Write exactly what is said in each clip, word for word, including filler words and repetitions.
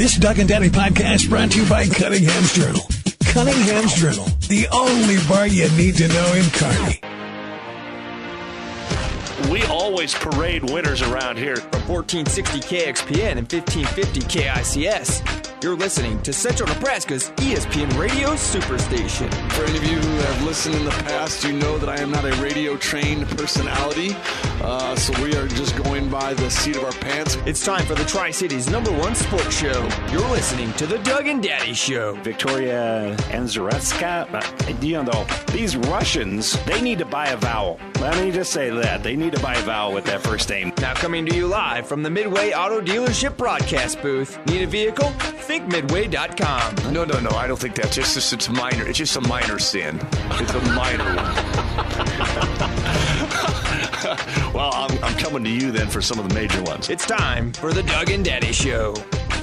This Doug and Daddy podcast brought to you by Cunningham's Journal. Cunningham's Journal, the only bar you need to know in Kearney. We always parade winners around here. From fourteen sixty K X P N and fifteen fifty K I C S, you're listening to Central Nebraska's E S P N Radio Superstation. For any of you who have listened in the past, you know that I am not a radio-trained personality, uh, so we are just going by the seat of our pants. It's time for the Tri-Cities' number one sports show. You're listening to the Doug and Daddy Show. Victoria Azaretska, you know, these Russians, they need to buy a vowel. Let me just say that. They need to buy a vowel with that first name. Now coming to you live from the Midway Auto Dealership broadcast booth. Need a vehicle? Think Midway dot com. No, no, no. I don't think that's just, just it's minor. It's just a minor sin. It's a minor one. Well, I'm, I'm coming to you then for some of the major ones. It's time for the Doug and Daddy Show.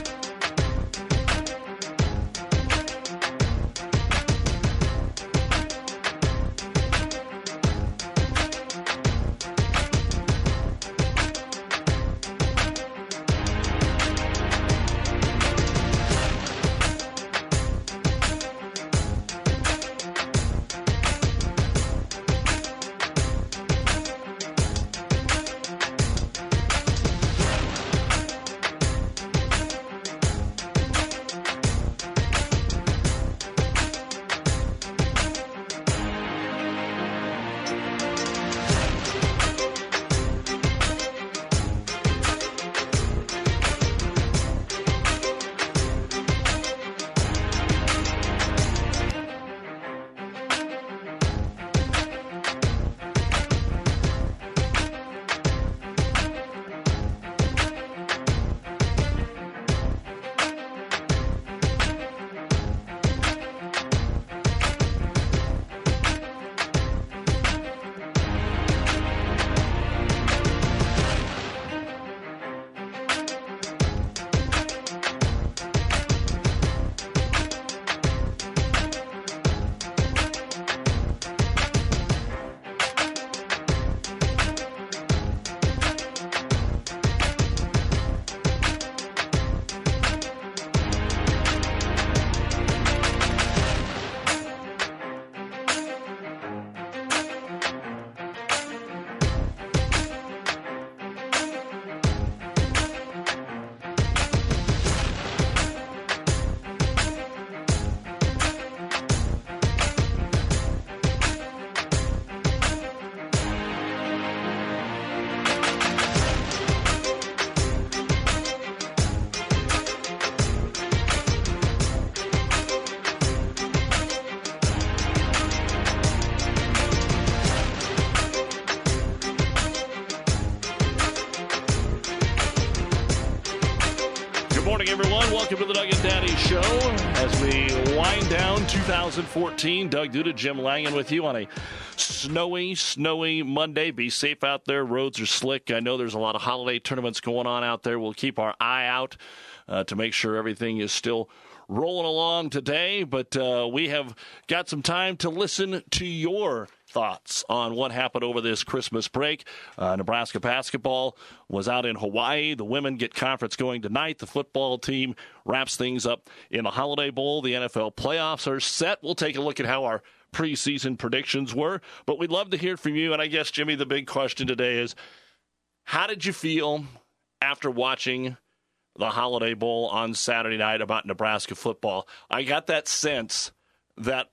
Everyone, welcome to the Doug and Daddy Show. As we wind down two thousand fourteen, Doug Duda, Jim Langen with you on a snowy, snowy Monday. Be safe out there. Roads are slick. I know there's a lot of holiday tournaments going on out there. We'll keep our eye out uh, to make sure everything is still rolling along today. But uh, we have got some time to listen to your thoughts on what happened over this Christmas break. Uh, Nebraska basketball was out in Hawaii. The women get conference going tonight. The football team wraps things up in the Holiday Bowl. The N F L playoffs are set. We'll take a look at how our preseason predictions were. But we'd love to hear from you. And I guess, Jimmy, the big question today is, how did you feel after watching the Holiday Bowl on Saturday night about Nebraska football? I got that sense that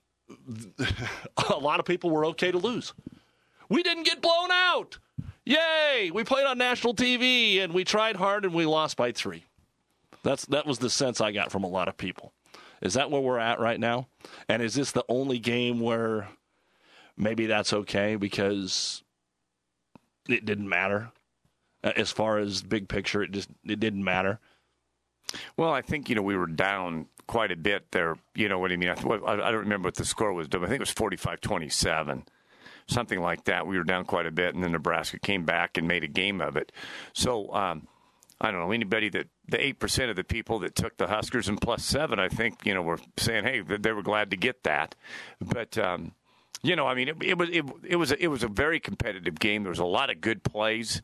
a lot of people were okay to lose. We didn't get blown out. Yay! We played on national T V, and we tried hard, and we lost by three. That's That was the sense I got from a lot of people. Is that where we're at right now? And is this the only game where maybe that's okay because it didn't matter? As far as big picture, it just it didn't matter. Well, I think, you know, we were down quite a bit there. You know what I mean? I, I don't remember what the score was. I think it was forty-five twenty-seven, something like that. We were down quite a bit, and then Nebraska came back and made a game of it. So, um, I don't know, anybody that the eight percent of the people that took the Huskers and plus seven, I think, you know, were saying, hey, they were glad to get that. But, um, you know, I mean, it, it was it, it was a, it was a very competitive game. There was a lot of good plays.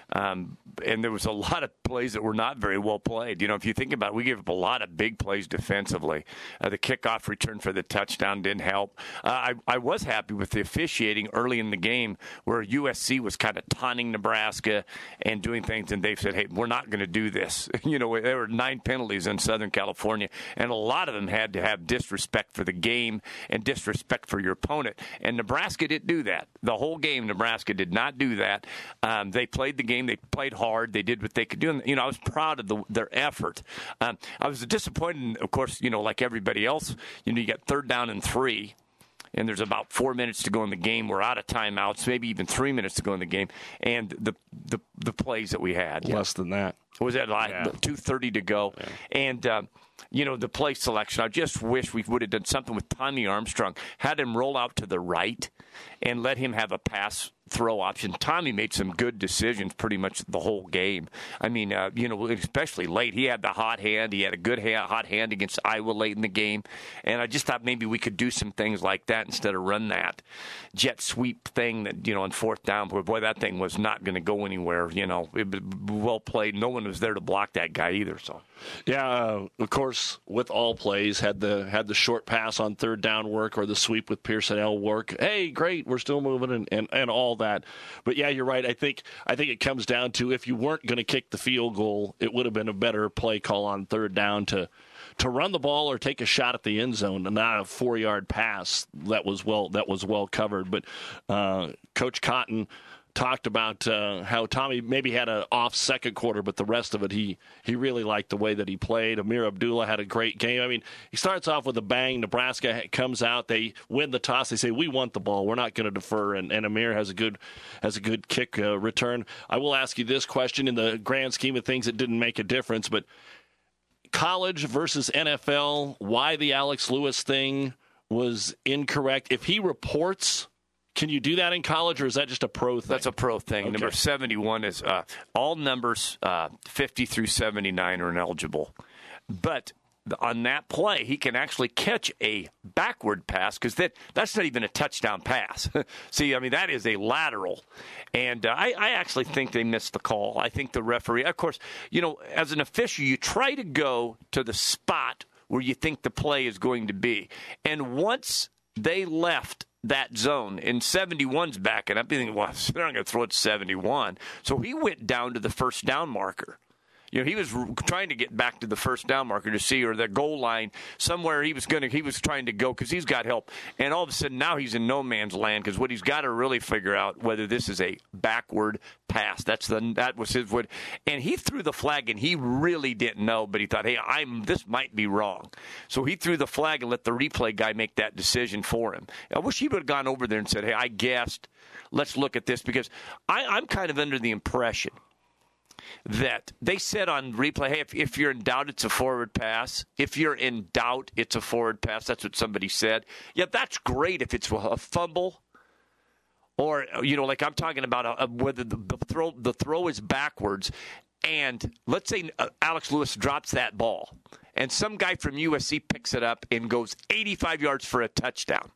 Um, and there was a lot of plays that were not very well played. You know, if you think about it, we gave up a lot of big plays defensively. Uh, the kickoff return for the touchdown didn't help. Uh, I, I was happy with the officiating early in the game where U S C was kind of taunting Nebraska and doing things, and they said, hey, we're not going to do this. You know, there were nine penalties in Southern California, and a lot of them had to have disrespect for the game and disrespect for your opponent. And Nebraska didn't do that. The whole game, Nebraska did not do that. Um, they played the game. They played hard. They did what they could do. And, you know, I was proud of the, their effort. Um, I was disappointed, of course, you know, like everybody else, you know, you got third down and three, and there's about four minutes to go in the game. We're out of timeouts, maybe even three minutes to go in the game. And the the, the plays that we had. Less than that. Was that like yeah. two thirty to go? Yeah. And, uh, you know, the play selection, I just wish we would have done something with Tommy Armstrong, had him roll out to the right and let him have a pass throw option. Tommy made some good decisions pretty much the whole game. I mean, uh, you know, especially late. He had the hot hand. He had a good hand, hot hand against Iowa late in the game. And I just thought maybe we could do some things like that instead of run that jet sweep thing that, you know, on fourth down. Boy, that thing was not going to go anywhere. You know, it was well played. No one was there to block that guy either. So, yeah, uh, of course, with all plays, had the had the short pass on third down work or the sweep with Pearson L work. Hey, great, we're still moving and, and, and all that. But yeah, you're right. I think I think it comes down to if you weren't going to kick the field goal, it would have been a better play call on third down to to run the ball or take a shot at the end zone, and not a four-yard pass that was well that was well covered. But uh, Coach Cotton talked about uh, how Tommy maybe had an off second quarter, but the rest of it, he he really liked the way that he played. Amir Abdullah had a great game. I mean, he starts off with a bang. Nebraska comes out. They win the toss. They say, we want the ball. We're not going to defer. And, and Amir has a good has a good kick uh, return. I will ask you this question. In the grand scheme of things, it didn't make a difference, but college versus N F L, why the Alex Lewis thing was incorrect. If he reports, can you do that in college, or is that just a pro thing? That's a pro thing. Okay. Number seventy-one is uh, all numbers uh, fifty through seventy-nine are ineligible. But on that play, he can actually catch a backward pass because that, that's not even a touchdown pass. See, I mean, that is a lateral. And uh, I, I actually think they missed the call. I think the referee, of course, you know, as an official, you try to go to the spot where you think the play is going to be. And once they left that zone, and seventy-one's backing up, you think, well, they're not going to throw it to seventy-one. So he went down to the first down marker. You know, he was trying to get back to the first down marker to see, or the goal line somewhere he was going to. He was trying to go because he's got help, and all of a sudden now he's in no man's land because what he's got to really figure out whether this is a backward pass. That's the that was his wood, and he threw the flag, and he really didn't know, but he thought, hey, I'm this might be wrong, so he threw the flag and let the replay guy make that decision for him. I wish he would have gone over there and said, hey, I guessed. Let's look at this because I, I'm kind of under the impression that they said on replay, hey, if, if you're in doubt, it's a forward pass. If you're in doubt, it's a forward pass. That's what somebody said. Yeah, that's great if it's a fumble or, you know, like I'm talking about a, a, whether the, the throw the throw is backwards. And let's say uh, Alex Lewis drops that ball and some guy from U S C picks it up and goes eighty-five yards for a touchdown.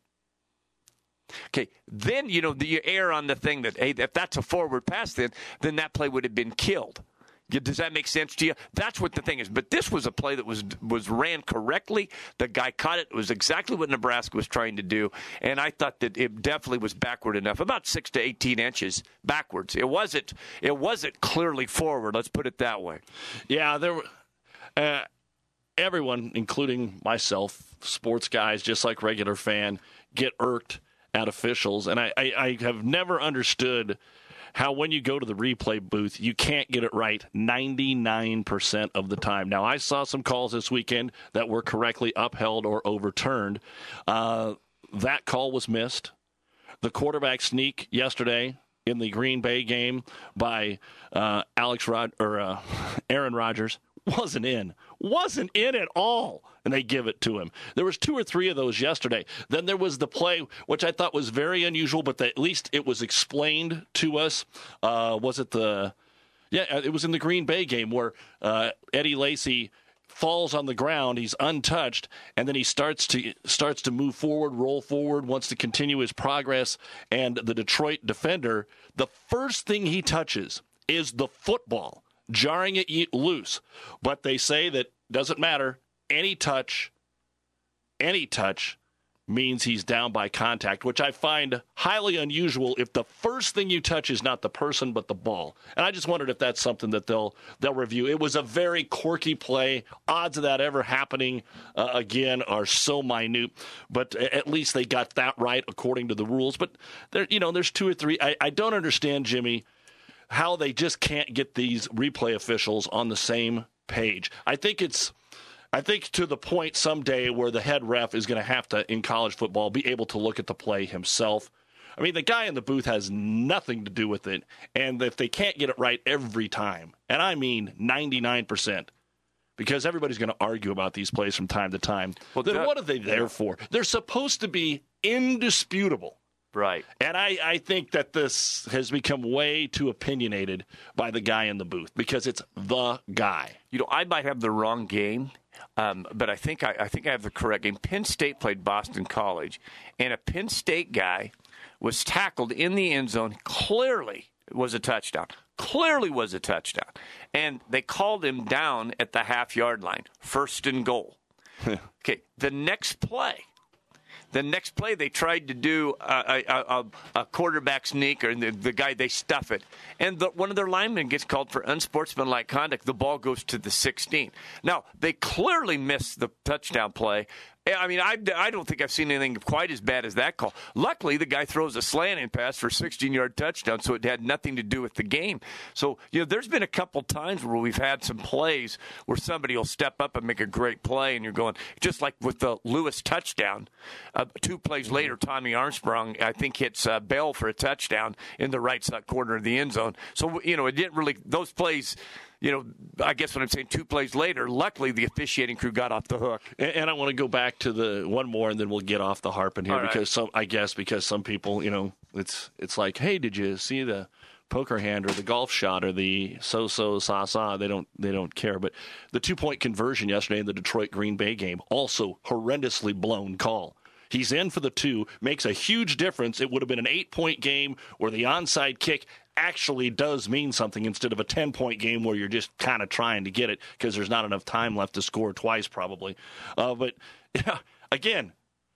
Okay, then, you know, the, you err on the thing that, hey, if that's a forward pass, then then that play would have been killed. Does that make sense to you? That's what the thing is. But this was a play that was was ran correctly. The guy caught it. It was exactly what Nebraska was trying to do. And I thought that it definitely was backward enough, about six to eighteen inches backwards. It wasn't, it wasn't clearly forward. Let's put it that way. Yeah, there were uh, everyone, including myself, sports guys, just like regular fan, get irked at officials. And I, I, I have never understood how when you go to the replay booth, you can't get it right ninety-nine percent of the time. Now, I saw some calls this weekend that were correctly upheld or overturned. Uh, that call was missed. The quarterback sneak yesterday in the Green Bay game by uh, Alex Rod- or uh, Aaron Rodgers wasn't in. Wasn't in at all. And they give it to him. There was two or three of those yesterday. Then there was the play, which I thought was very unusual, but the, at least it was explained to us. Uh, was it the – yeah, it was in the Green Bay game where uh, Eddie Lacy falls on the ground. He's untouched, and then he starts to starts to move forward, roll forward, wants to continue his progress. And the Detroit defender, the first thing he touches is the football, jarring it loose. But they say that doesn't matter. Any touch, any touch means he's down by contact, which I find highly unusual if the first thing you touch is not the person but the ball. And I just wondered if that's something that they'll they'll review. It was a very quirky play. Odds of that ever happening uh, again are so minute, but at least they got that right according to the rules. But there, you know, there's two or three. I, I don't understand, Jimmy, how they just can't get these replay officials on the same page. I think it's I think to the point someday where the head ref is going to have to, in college football, be able to look at the play himself. I mean, the guy in the booth has nothing to do with it, and if they can't get it right every time, and I mean ninety-nine percent, because everybody's going to argue about these plays from time to time, well, then that, what are they there for? They're supposed to be indisputable. Right. And I, I think that this has become way too opinionated by the guy in the booth because it's the guy. You know, I might have the wrong game, um, but I think I, I think I have the correct game. Penn State played Boston College, and a Penn State guy was tackled in the end zone. Clearly was a touchdown. Clearly was a touchdown. And they called him down at the half-yard line, first and goal. Okay, the next play. The next play, they tried to do a, a, a, a quarterback sneak, or the, the guy, they stuff it. And the, one of their linemen gets called for unsportsmanlike conduct. The ball goes to the sixteen. Now, they clearly missed the touchdown play. I mean, I, I don't think I've seen anything quite as bad as that call. Luckily, the guy throws a slanting pass for a sixteen-yard touchdown, so it had nothing to do with the game. So, you know, there's been a couple times where we've had some plays where somebody will step up and make a great play, and you're going, just like with the Lewis touchdown, uh, two plays later, Tommy Armstrong, I think, hits uh, Bell for a touchdown in the right side corner of the end zone. So, you know, it didn't really, those plays, you know, I guess what I'm saying, two plays later, luckily the officiating crew got off the hook. And, and I want to go back to the one more, and then we'll get off the harping here. All because right. some, I guess because some people, you know, it's it's like, hey, did you see the poker hand or the golf shot or the so-so, sa-sa? They don't, they don't care. But the two-point conversion yesterday in the Detroit-Green Bay game, also horrendously blown call. He's in for the two, makes a huge difference. It would have been an eight-point game where the onside kick actually does mean something instead of a ten-point game where you're just kind of trying to get it because there's not enough time left to score twice probably. Uh, but, yeah, again,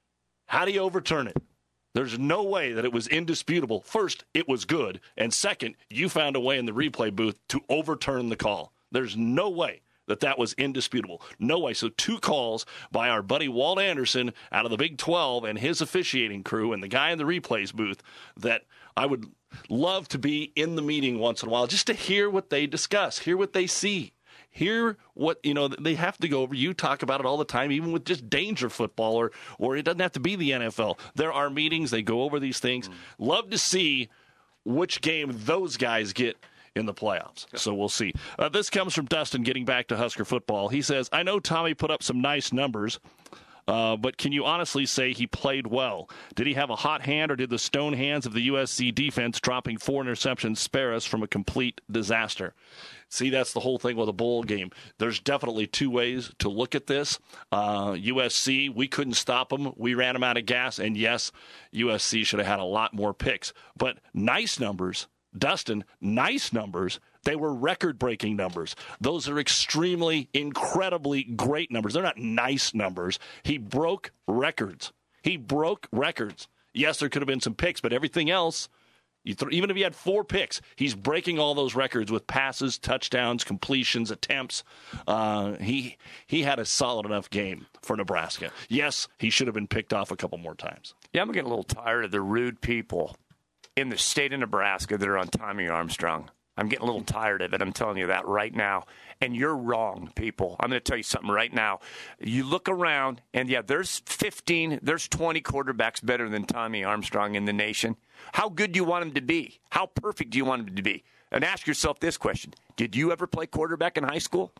how do you overturn it? There's no way that it was indisputable. First, it was good. And second, you found a way in the replay booth to overturn the call. There's no way that that was indisputable. No way. So two calls by our buddy Walt Anderson out of the Big twelve and his officiating crew and the guy in the replays booth that I would love to be in the meeting once in a while just to hear what they discuss, hear what they see, hear what, you know, they have to go over. You talk about it all the time, even with just danger football, or, or it doesn't have to be the N F L. There are meetings. They go over these things. Mm. Love to see which game those guys get in the playoffs. So we'll see. Uh, this comes from Dustin getting back to Husker football. He says, I know Tommy put up some nice numbers, uh, but can you honestly say he played well? Did he have a hot hand, or did the stone hands of the U S C defense dropping four interceptions spare us from a complete disaster? See, that's the whole thing with a bowl game. There's definitely two ways to look at this. Uh, U S C, we couldn't stop them. We ran them out of gas. And yes, U S C should have had a lot more picks. But nice numbers, Dustin, nice numbers. They were record-breaking numbers. Those are extremely, incredibly great numbers. They're not nice numbers. He broke records. He broke records. Yes, there could have been some picks, but everything else, you th- even if he had four picks, he's breaking all those records with passes, touchdowns, completions, attempts. Uh, he he had a solid enough game for Nebraska. Yes, he should have been picked off a couple more times. Yeah, I'm getting a little tired of the rude people in the state of Nebraska that are on Tommy Armstrong. I'm getting a little tired of it. I'm telling you that right now. And you're wrong, people. I'm going to tell you something right now. You look around, and, yeah, there's fifteen, there's twenty quarterbacks better than Tommy Armstrong in the nation. How good do you want him to be? How perfect do you want him to be? And ask yourself this question. Did you ever play quarterback in high school?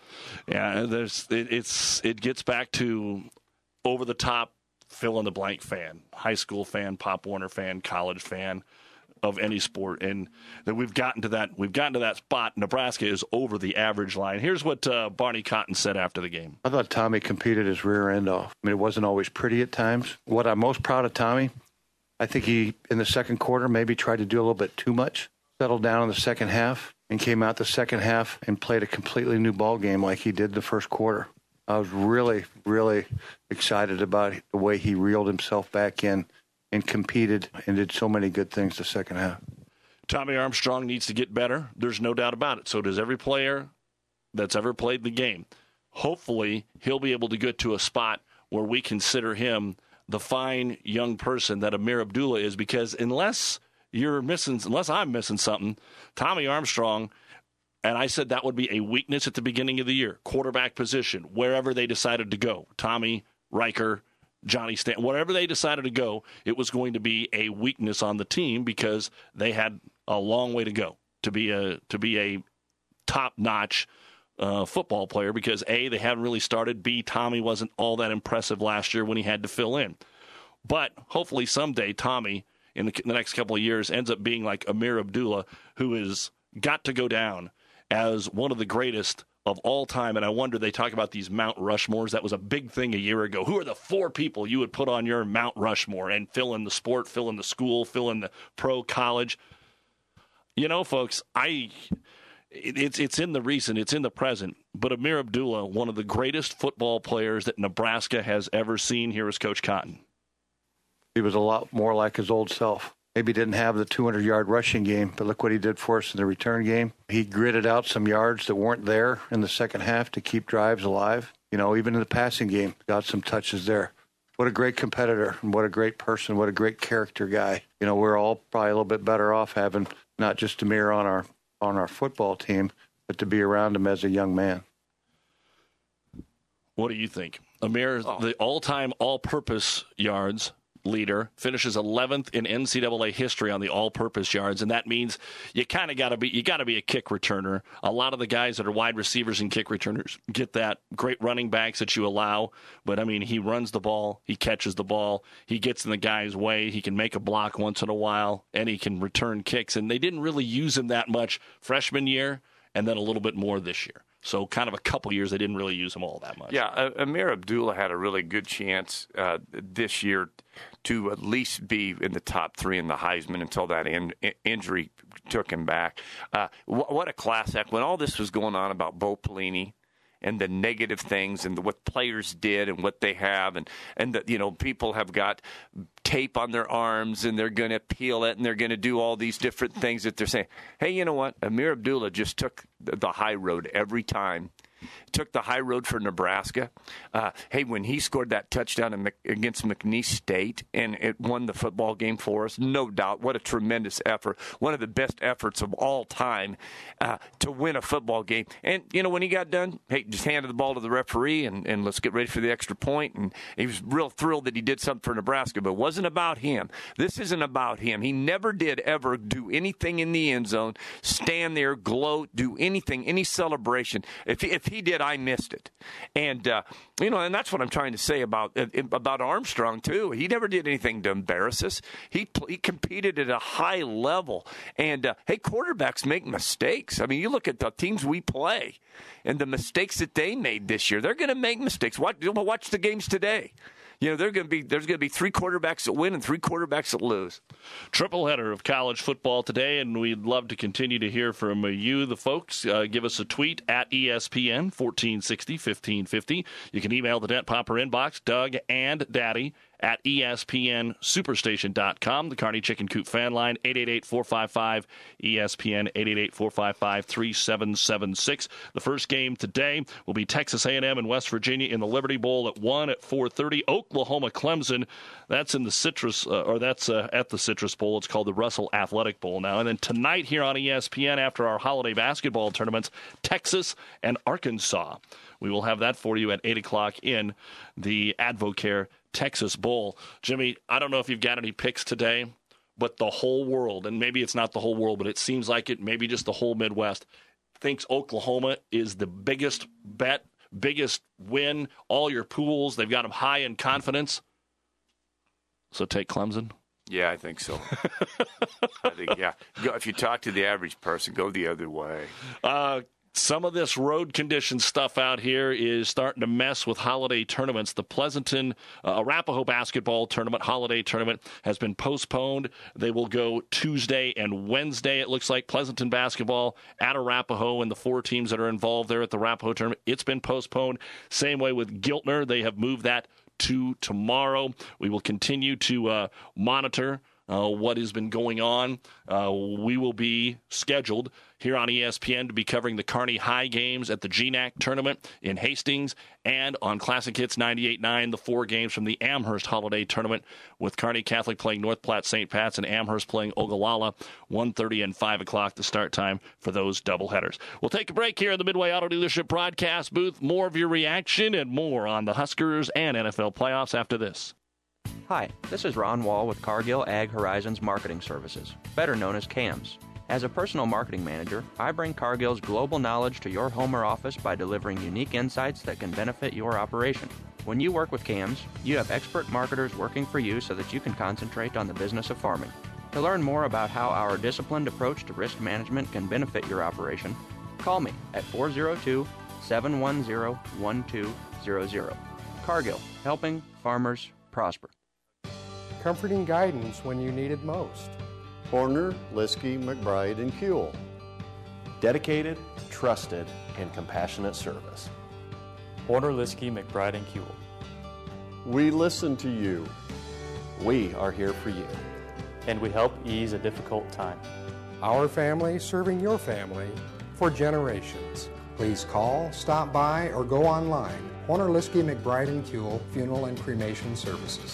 Yeah, there's it, it's it gets back to over-the-top fill-in-the-blank fan, high school fan, Pop Warner fan, college fan of any sport, and that we've gotten to that we've gotten to that spot. Nebraska is over the average line. Here's what uh, Barney Cotton said after the game. I thought Tommy competed his rear end off. I mean, it wasn't always pretty at times. What I'm most proud of Tommy, I think he, in the second quarter, maybe tried to do a little bit too much. settled down in the second half and came out the second half and played a completely new ball game like he did the first quarter. I was really, really excited about the way he reeled himself back in and competed and did so many good things the second half. Tommy Armstrong needs to get better. There's no doubt about it. So does every player that's ever played the game. Hopefully, he'll be able to get to a spot where we consider him the fine young person that Ameer Abdullah is, because unless you're missing, unless I'm missing something, Tommy Armstrong, and I said that would be a weakness at the beginning of the year, quarterback position, wherever they decided to go, Tommy, Riker, Johnny Stanton, wherever they decided to go, it was going to be a weakness on the team because they had a long way to go to be a to be a top-notch uh, football player because, A, they hadn't really started, B, Tommy wasn't all that impressive last year when he had to fill in. But hopefully someday Tommy, in the, in the next couple of years, ends up being like Ameer Abdullah, who has got to go down as one of the greatest of all time. And I wonder, they talk about these Mount Rushmores. That was a big thing a year ago. Who are the four people you would put on your Mount Rushmore and fill in the sport, fill in the school, fill in the pro college? You know, folks, I it, it's it's in the recent, it's in the present. But Ameer Abdullah, one of the greatest football players that Nebraska has ever seen. Here is Coach Cotton. He was a lot more like his old self. Maybe didn't have the two hundred yard rushing game, but look what he did for us in the return game. He gritted out some yards that weren't there in the second half to keep drives alive. You know, even in the passing game, got some touches there. What a great competitor, and what a great person, what a great character guy. You know, we're all probably a little bit better off having not just Ameer on our on our football team, but to be around him as a young man. What do you think? Ameer, oh. the all-time all-purpose yards leader, finishes eleventh in N C double A history on the all-purpose yards, and that means you kind of got to be you got to be a kick returner. A lot of the guys that are wide receivers and kick returners get that. Great running backs that you allow, but I mean, he runs the ball, he catches the ball, he gets in the guy's way, he can make a block once in a while, and he can return kicks. And they didn't really use him that much freshman year, and then a little bit more this year. So kind of a couple years, they didn't really use him all that much. Yeah, uh, Ameer Abdullah had a really good chance uh, this year to at least be in the top three in the Heisman until that in, in, injury took him back. Uh, wh- what a class act. When all this was going on about Bo Pelini and the negative things and the, what players did and what they have, and, and the, you know, people have got tape on their arms and they're going to peel it and they're going to do all these different things that they're saying. Hey, you know what? Ameer Abdullah just took the, the high road every time. Took the high road for Nebraska. Uh, hey, when he scored that touchdown in Mc, against McNeese State and it won the football game for us, no doubt, what a tremendous effort. One of the best efforts of all time uh, to win a football game. And, you know, when he got done, hey, just handed the ball to the referee and, and let's get ready for the extra point. And he was real thrilled that he did something for Nebraska, but it wasn't about him. This isn't about him. He never did ever do anything in the end zone, stand there, gloat, do anything, any celebration. If, if he did, I missed it. And, uh, you know, and that's what I'm trying to say about uh, about Armstrong, too. He never did anything to embarrass us. He, he competed at a high level. And, uh, hey, quarterbacks make mistakes. I mean, you look at the teams we play and the mistakes that they made this year. They're going to make mistakes. Watch, watch the games today. You know, they're going to be there's going to be three quarterbacks that win and three quarterbacks that lose. Triple header of college football today, and we'd love to continue to hear from you, the folks. Uh, give us a tweet at E S P N fourteen sixty, fifteen fifty. You can email the Dent Popper inbox, Doug and Daddy at E S P N superstation dot com. The Kearney Chicken Coop fan line, eight eight eight, four five five, E S P N, eight eight eight, four five five, three seven seven six. The first game today will be Texas A and M and West Virginia in the Liberty Bowl at one at four thirty. Oklahoma Clemson, that's in the Citrus, uh, or that's uh, at the Citrus Bowl. It's called the Russell Athletic Bowl now. And then tonight here on E S P N, after our holiday basketball tournaments, Texas and Arkansas. We will have that for you at eight o'clock in the Advocare Texas Bowl. Jimmy, I don't know if you've got any picks today, but the whole world, and maybe it's not the whole world, but it seems like it, maybe just the whole Midwest, thinks Oklahoma is the biggest bet, biggest win. All your pools, they've got them high in confidence. So take Clemson? Yeah, I think so. I think, yeah. Go, if you talk to the average person, go the other way. Uh Some of this road condition stuff out here is starting to mess with holiday tournaments. The Pleasanton uh, Arapahoe basketball tournament, holiday tournament, has been postponed. They will go Tuesday and Wednesday, it looks like. Pleasanton basketball at Arapahoe and the four teams that are involved there at the Arapahoe tournament, it's been postponed. Same way with Giltner. They have moved that to tomorrow. We will continue to uh, monitor uh, what has been going on. Uh, we will be scheduled here on E S P N to be covering the Kearney High games at the G N A C tournament in Hastings, and on Classic Hits ninety-eight point nine, the four games from the Amherst Holiday Tournament, with Kearney Catholic playing North Platte Saint Pat's and Amherst playing Ogallala, one thirty and five o'clock the start time for those doubleheaders. We'll take a break here in the Midway Auto Dealership broadcast booth. More of your reaction and more on the Huskers and N F L playoffs after this. Hi, this is Ron Wall with Cargill Ag Horizons Marketing Services, better known as C A M S. As a personal marketing manager, I bring Cargill's global knowledge to your home or office by delivering unique insights that can benefit your operation. When you work with C A M S, you have expert marketers working for you so that you can concentrate on the business of farming. To learn more about how our disciplined approach to risk management can benefit your operation, call me at four oh two, seven one zero, one two zero zero. Cargill, helping farmers prosper. Comforting guidance when you need it most. Horner, Liskey, McBride, and Kuehl. Dedicated, trusted, and compassionate service. Horner, Liskey, McBride, and Kuehl. We listen to you. We are here for you. And we help ease a difficult time. Our family serving your family for generations. Please call, stop by, or go online. Horner, Liskey, McBride, and Kuehl Funeral and Cremation Services.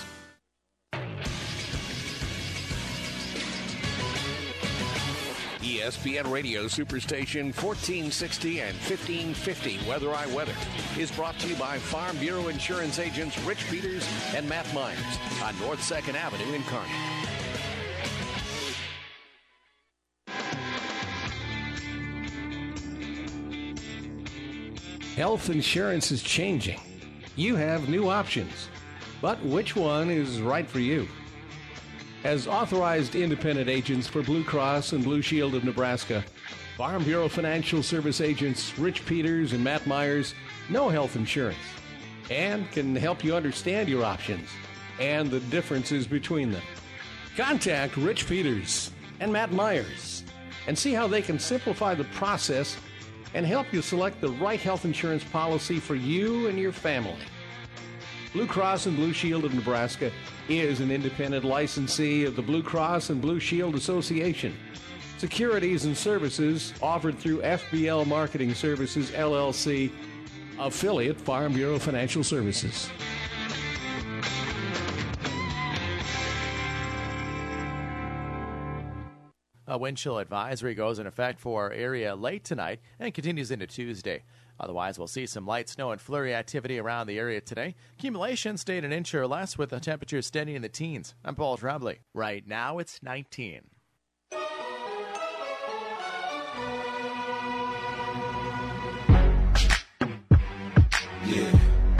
E S P N Radio Superstation fourteen sixty and fifteen fifty Weather I Weather is brought to you by Farm Bureau Insurance agents Rich Peters and Matt Myers on North second Avenue in Kearney. Health insurance is changing. You have new options, but which one is right for you? As authorized independent agents for Blue Cross and Blue Shield of Nebraska, Farm Bureau Financial Service agents Rich Peters and Matt Myers know health insurance and can help you understand your options and the differences between them. Contact Rich Peters and Matt Myers and see how they can simplify the process and help you select the right health insurance policy for you and your family. Blue Cross and Blue Shield of Nebraska is an independent licensee of the Blue Cross and Blue Shield Association. Securities and services offered through F B L Marketing Services, L L C, affiliate Farm Bureau Financial Services. A wind chill advisory goes in effect for our area late tonight and continues into Tuesday. Otherwise, we'll see some light snow and flurry activity around the area today. Accumulation stayed an inch or less with the temperature steady in the teens. I'm Paul Trombley. Right now, it's nineteen. Yeah.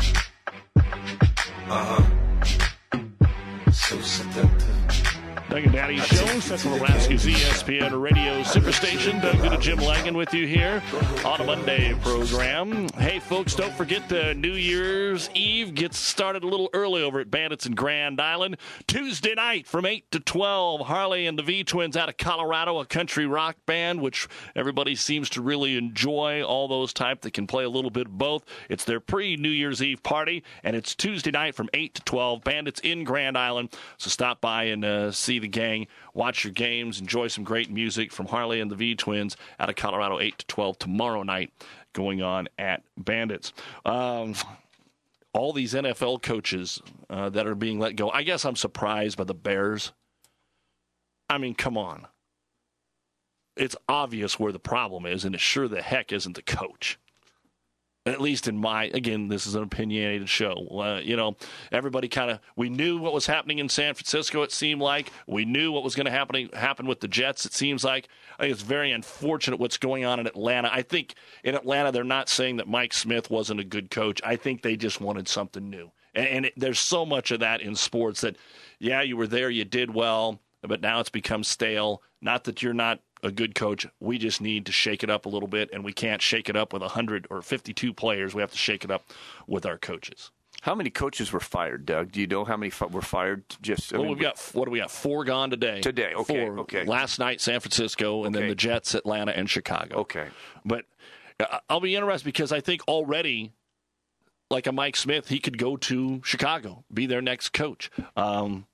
Uh-huh. So seductive. Doug and Daddy Show, Central Nebraska's E S P N Radio Superstation. Doug Duda, Jim Langan with you here on a Monday program. Hey, folks, don't forget the New Year's Eve gets started a little early over at Bandits in Grand Island. Tuesday night from eight to twelve, Harley and the V-Twins out of Colorado, a country rock band, which everybody seems to really enjoy, all those type that can play a little bit of both. It's their pre-New Year's Eve party, and it's Tuesday night from eight to twelve, Bandits in Grand Island. So stop by and uh, see the gang, watch your games, enjoy some great music from Harley and the V-Twins out of Colorado, eight to twelve tomorrow night going on at Bandits. Um, all these N F L coaches uh, that are being let go, I guess I'm surprised by the Bears. I mean, come on. It's obvious where the problem is, and it sure the heck isn't the coach. At least in my, again, this is an opinionated show. Uh, you know, everybody kind of, we knew what was happening in San Francisco, it seemed like. We knew what was going to happen happen with the Jets, it seems like. I think it's very unfortunate what's going on in Atlanta. I think in Atlanta, they're not saying that Mike Smith wasn't a good coach. I think they just wanted something new. And, and it, there's so much of that in sports that, yeah, you were there, you did well, but now it's become stale. Not that you're not a good coach. We just need to shake it up a little bit, and we can't shake it up with one hundred or fifty-two players. We have to shake it up with our coaches. How many coaches were fired, Doug? Do you know how many were fired? Just I well, mean, we've got what do we got? Four gone today. Today, okay, Four. okay. Last night, San Francisco, and okay. then the Jets, Atlanta, and Chicago. Okay, but I'll be interested because I think already, like a Mike Smith, he could go to Chicago, be their next coach. Um,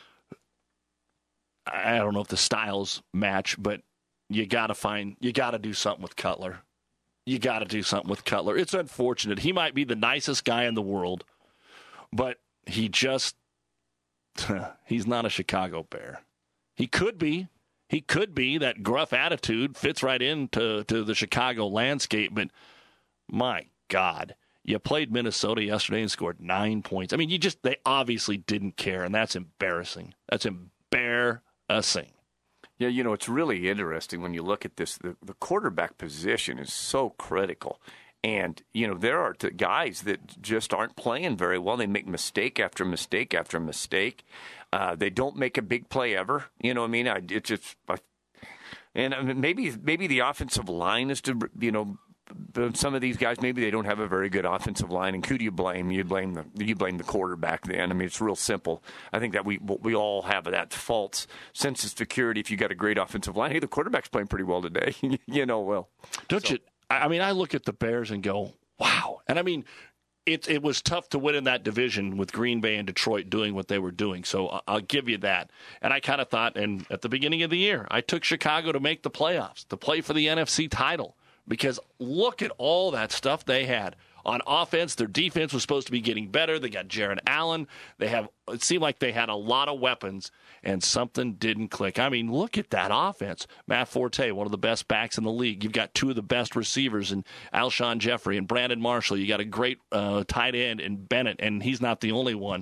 I don't know if the styles match, but you got to find, you got to do something with Cutler. You got to do something with Cutler. It's unfortunate. He might be the nicest guy in the world, but he just, he's not a Chicago Bear. He could be. He could be. That gruff attitude fits right into to the Chicago landscape, but my God, you played Minnesota yesterday and scored nine points. I mean, you just, they obviously didn't care, and that's embarrassing. That's embarrassing. Yeah, you know, it's really interesting when you look at this. The, the quarterback position is so critical. And, you know, there are t- guys that just aren't playing very well. They make mistake after mistake after mistake. Uh, they don't make a big play ever. You know what I mean? I, it's just, I, and I mean, maybe maybe the offensive line is to, you know, some of these guys, maybe they don't have a very good offensive line, and who do you blame? You blame the you blame the quarterback. Then I mean, it's real simple. I think that we we all have that false sense of security. If you got a great offensive line, hey, the quarterback's playing pretty well today. you know, well, don't so. you? I mean, I look at the Bears and go, wow. And I mean, it it was tough to win in that division with Green Bay and Detroit doing what they were doing. So I'll give you that. And I kind of thought, and at the beginning of the year, I took Chicago to make the playoffs, to play for the N F C title. Because look at all that stuff they had. On offense, their defense was supposed to be getting better. They got Jaron Allen. They have it seemed like they had a lot of weapons, and something didn't click. I mean, look at that offense. Matt Forte, one of the best backs in the league. You've got two of the best receivers in Alshon Jeffrey and Brandon Marshall. You got a great uh, tight end in Bennett, and he's not the only one.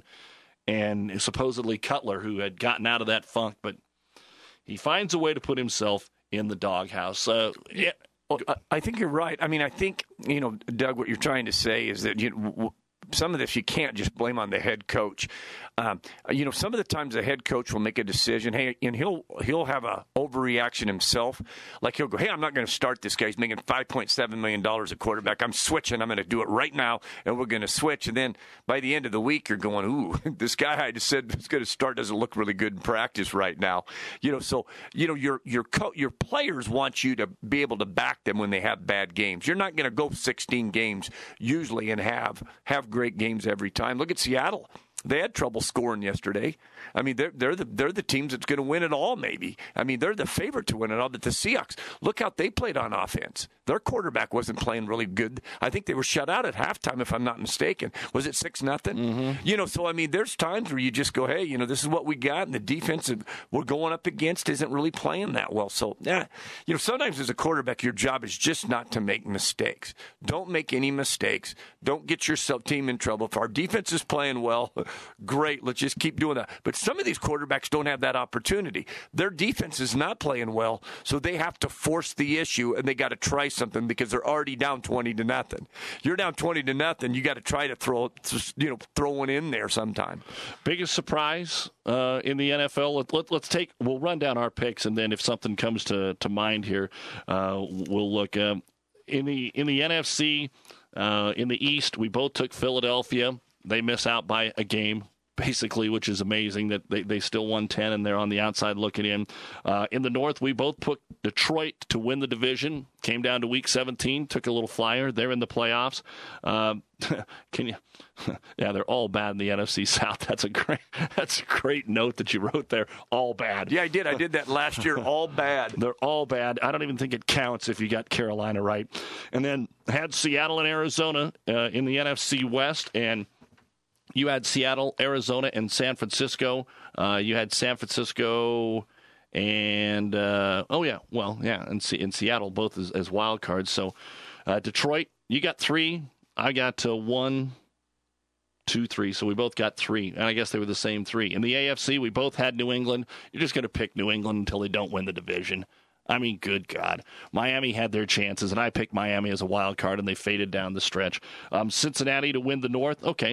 And supposedly Cutler, who had gotten out of that funk, but he finds a way to put himself in the doghouse. Uh, yeah. Well, I think you're right. I mean, I think, you know, Doug, what you're trying to say is that you, some of this you can't just blame on the head coach. Um, you know, some of the times the head coach will make a decision, hey, and he'll he'll have a overreaction himself. Like he'll go, hey, I'm not going to start this guy. He's making five point seven million dollars a quarterback. I'm switching. I'm going to do it right now, and we're going to switch. And then by the end of the week, you're going, ooh, this guy I just said was going to start doesn't look really good in practice right now. You know, so, you know, your your co- your players want you to be able to back them when they have bad games. You're not going to go sixteen games usually and have have great games every time. Look at Seattle. They had trouble scoring yesterday. I mean, they're they're the they're the teams that's going to win it all. Maybe. I mean, they're the favorite to win it all. But the Seahawks, look how they played on offense. Their quarterback wasn't playing really good. I think they were shut out at halftime, if I'm not mistaken. Was it six nothing? Mm-hmm. You know, so I mean, there's times where you just go, hey, you know, this is what we got, and the defense we're going up against isn't really playing that well. So, yeah, you know, sometimes as a quarterback, your job is just not to make mistakes. Don't make any mistakes. Don't get your team in trouble. If our defense is playing well, great. Let's just keep doing that. But some of these quarterbacks don't have that opportunity. Their defense is not playing well, so they have to force the issue, and they got to try something because they're already down twenty to nothing. You're down twenty to nothing. You got to try to throw, you know, throw one in there sometime. Biggest surprise uh, in the N F L. Let, let, let's take. We'll run down our picks, and then if something comes to, to mind here, uh, we'll look um, in the in the N F C. Uh, in the East, we both took Philadelphia. They miss out by a game, basically, which is amazing that they, they still won ten and they're on the outside looking in. Uh, in the North, we both put Detroit to win the division. Came down to week seventeen, took a little flyer. They're in the playoffs. Um, can you? Yeah, they're all bad in the N F C South. That's a great. That's a great note that you wrote there. All bad. Yeah, I did. I did that last year. All bad. They're all bad. I don't even think it counts if you got Carolina right. And then had Seattle and Arizona uh, in the N F C West, and you had Seattle, Arizona, and San Francisco. Uh, you had San Francisco and, uh, oh, yeah, well, yeah, in, C- in Seattle, both as, as wild cards. So uh, Detroit, you got three. I got uh, one, two, three. So we both got three. And I guess they were the same three. In the A F C, we both had New England. You're just going to pick New England until they don't win the division. I mean, good God. Miami had their chances, and I picked Miami as a wild card, and they faded down the stretch. Um, Cincinnati to win the North. Okay.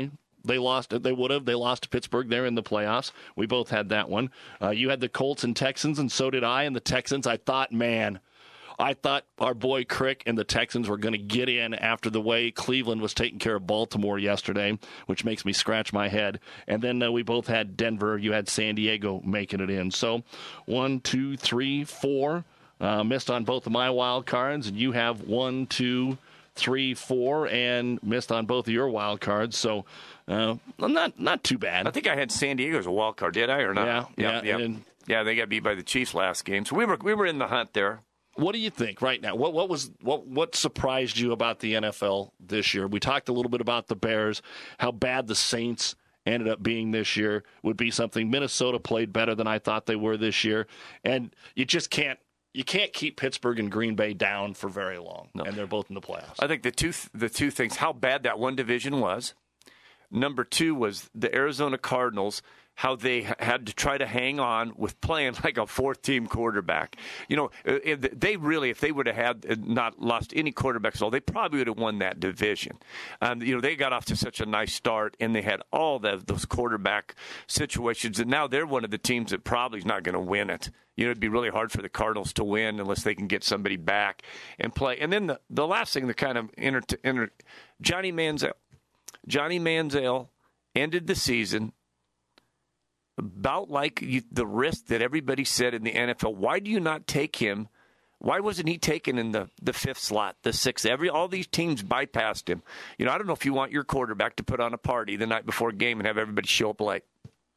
They lost. They would have. They lost to Pittsburgh there in the playoffs. We both had that one. Uh, you had the Colts and Texans, and so did I. And the Texans, I thought, man, I thought our boy Crick and the Texans were going to get in after the way Cleveland was taking care of Baltimore yesterday, which makes me scratch my head. And then uh, we both had Denver. You had San Diego making it in. So one, two, three, four. Uh, missed on both of my wild cards, and you have one, two, three, four, and missed on both of your wild cards. So uh, not not too bad. I think I had San Diego as a wild card, did I, or not? Yeah, yeah, yeah. yeah. And, yeah they got beat by the Chiefs last game, so we were we were in the hunt there. What do you think right now? What what was what what surprised you about the N F L this year? We talked a little bit about the Bears, how bad the Saints ended up being this year would be something. Minnesota played better than I thought they were this year, and you just can't. You can't keep Pittsburgh and Green Bay down for very long, no. and they're both in the playoffs. I think the two the two things, how bad that one division was. Number two was the Arizona Cardinals, how they had to try to hang on with playing like a fourth-team quarterback. You know, if they really, if they would have had not lost any quarterbacks at all, they probably would have won that division. Um, you know, they got off to such a nice start, and they had all the, those quarterback situations, and now they're one of the teams that probably is not going to win it. You know, it'd be really hard for the Cardinals to win unless they can get somebody back and play. And then the, the last thing that kind of inter, inter, Johnny Manziel. Johnny Manziel ended the season about like you, the risk that everybody said in the N F L. Why do you not take him? Why wasn't he taken in the, the fifth slot, the sixth? Every all these teams bypassed him. You know, I don't know if you want your quarterback to put on a party the night before a game and have everybody show up late.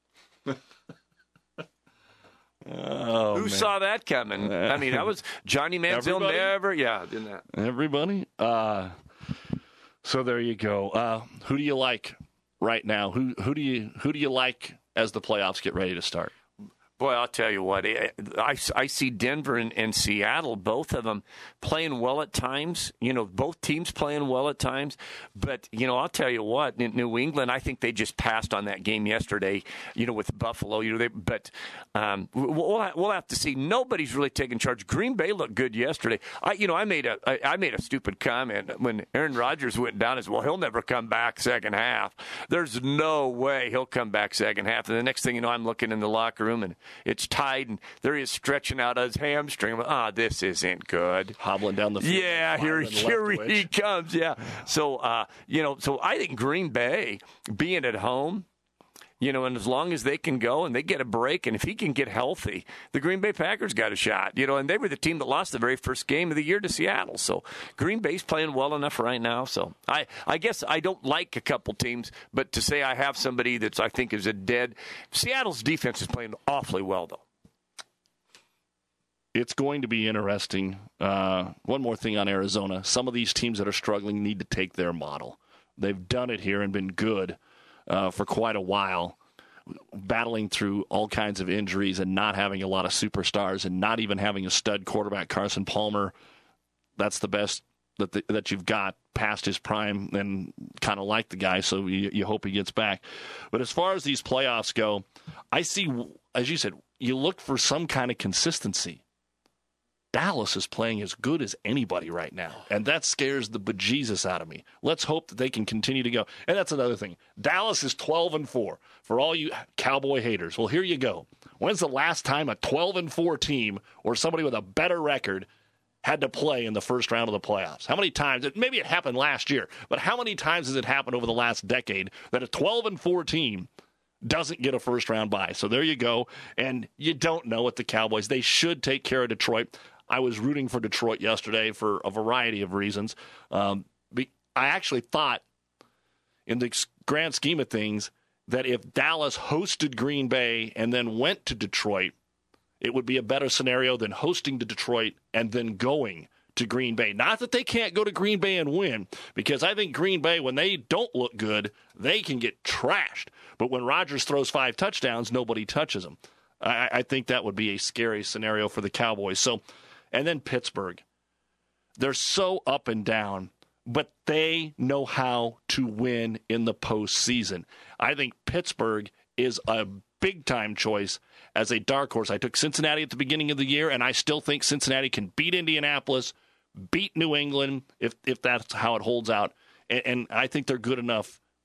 Oh, Who man. saw that coming? I mean, that was Johnny Manziel Everybody? never, yeah, didn't that? Everybody? Uh, so there you go. Uh, who do you like right now? Who who do you who do you like as the playoffs get ready to start? Boy, I'll tell you what, I, I, I see Denver and, and Seattle, both of them playing well at times. You know, both teams playing well at times. But, you know, I'll tell you what, in New England, I think they just passed on that game yesterday, you know, with Buffalo. You know, they, But um, we'll, we'll have to see. Nobody's really taking charge. Green Bay looked good yesterday. I, you know, I made a I, I made a stupid comment when Aaron Rodgers went down as well. He'll never come back second half. There's no way he'll come back second half. And the next thing you know, I'm looking in the locker room and it's tied, and there he is stretching out his hamstring. Ah, oh, this isn't good. Hobbling down the field. Yeah, here, here he comes. Yeah. So, uh, you know, so I think Green Bay being at home, you know, and as long as they can go and they get a break, and if he can get healthy, the Green Bay Packers got a shot. You know, and they were the team that lost the very first game of the year to Seattle. So Green Bay's playing well enough right now. So I, I guess I don't like a couple teams, but to say I have somebody that's I think is a dead. Seattle's defense is playing awfully well, though. It's going to be interesting. Uh, one more thing on Arizona. Some of these teams that are struggling need to take their model. They've done it here and been good uh, for quite a while, battling through all kinds of injuries and not having a lot of superstars and not even having a stud quarterback. Carson Palmer, that's the best that the, that you've got past his prime, and kind of like the guy, so you, you hope he gets back. But as far as these playoffs go, I see, as you said, you look for some kind of consistency. Dallas is playing as good as anybody right now, and that scares the bejesus out of me. Let's hope that they can continue to go. And that's another thing. Dallas is twelve and four for all you Cowboy haters. Well, here you go. When's the last time a twelve and four team or somebody with a better record had to play in the first round of the playoffs? How many times? Maybe it happened last year, but how many times has it happened over the last decade that a twelve and four team doesn't get a first round bye? So there you go. And you don't know what the Cowboys, they should take care of Detroit. I was rooting for Detroit yesterday for a variety of reasons. Um, I actually thought, in the grand scheme of things, that if Dallas hosted Green Bay and then went to Detroit, it would be a better scenario than hosting to Detroit and then going to Green Bay. Not that they can't go to Green Bay and win, because I think Green Bay, when they don't look good, they can get trashed. But when Rodgers throws five touchdowns, nobody touches them. I, I think that would be a scary scenario for the Cowboys. So. And then Pittsburgh. They're so up and down, but they know how to win in the postseason. I think Pittsburgh is a big-time choice as a dark horse. I took Cincinnati at the beginning of the year, and I still think Cincinnati can beat Indianapolis, beat New England, if if that's how it holds out. And, and I think they're good enough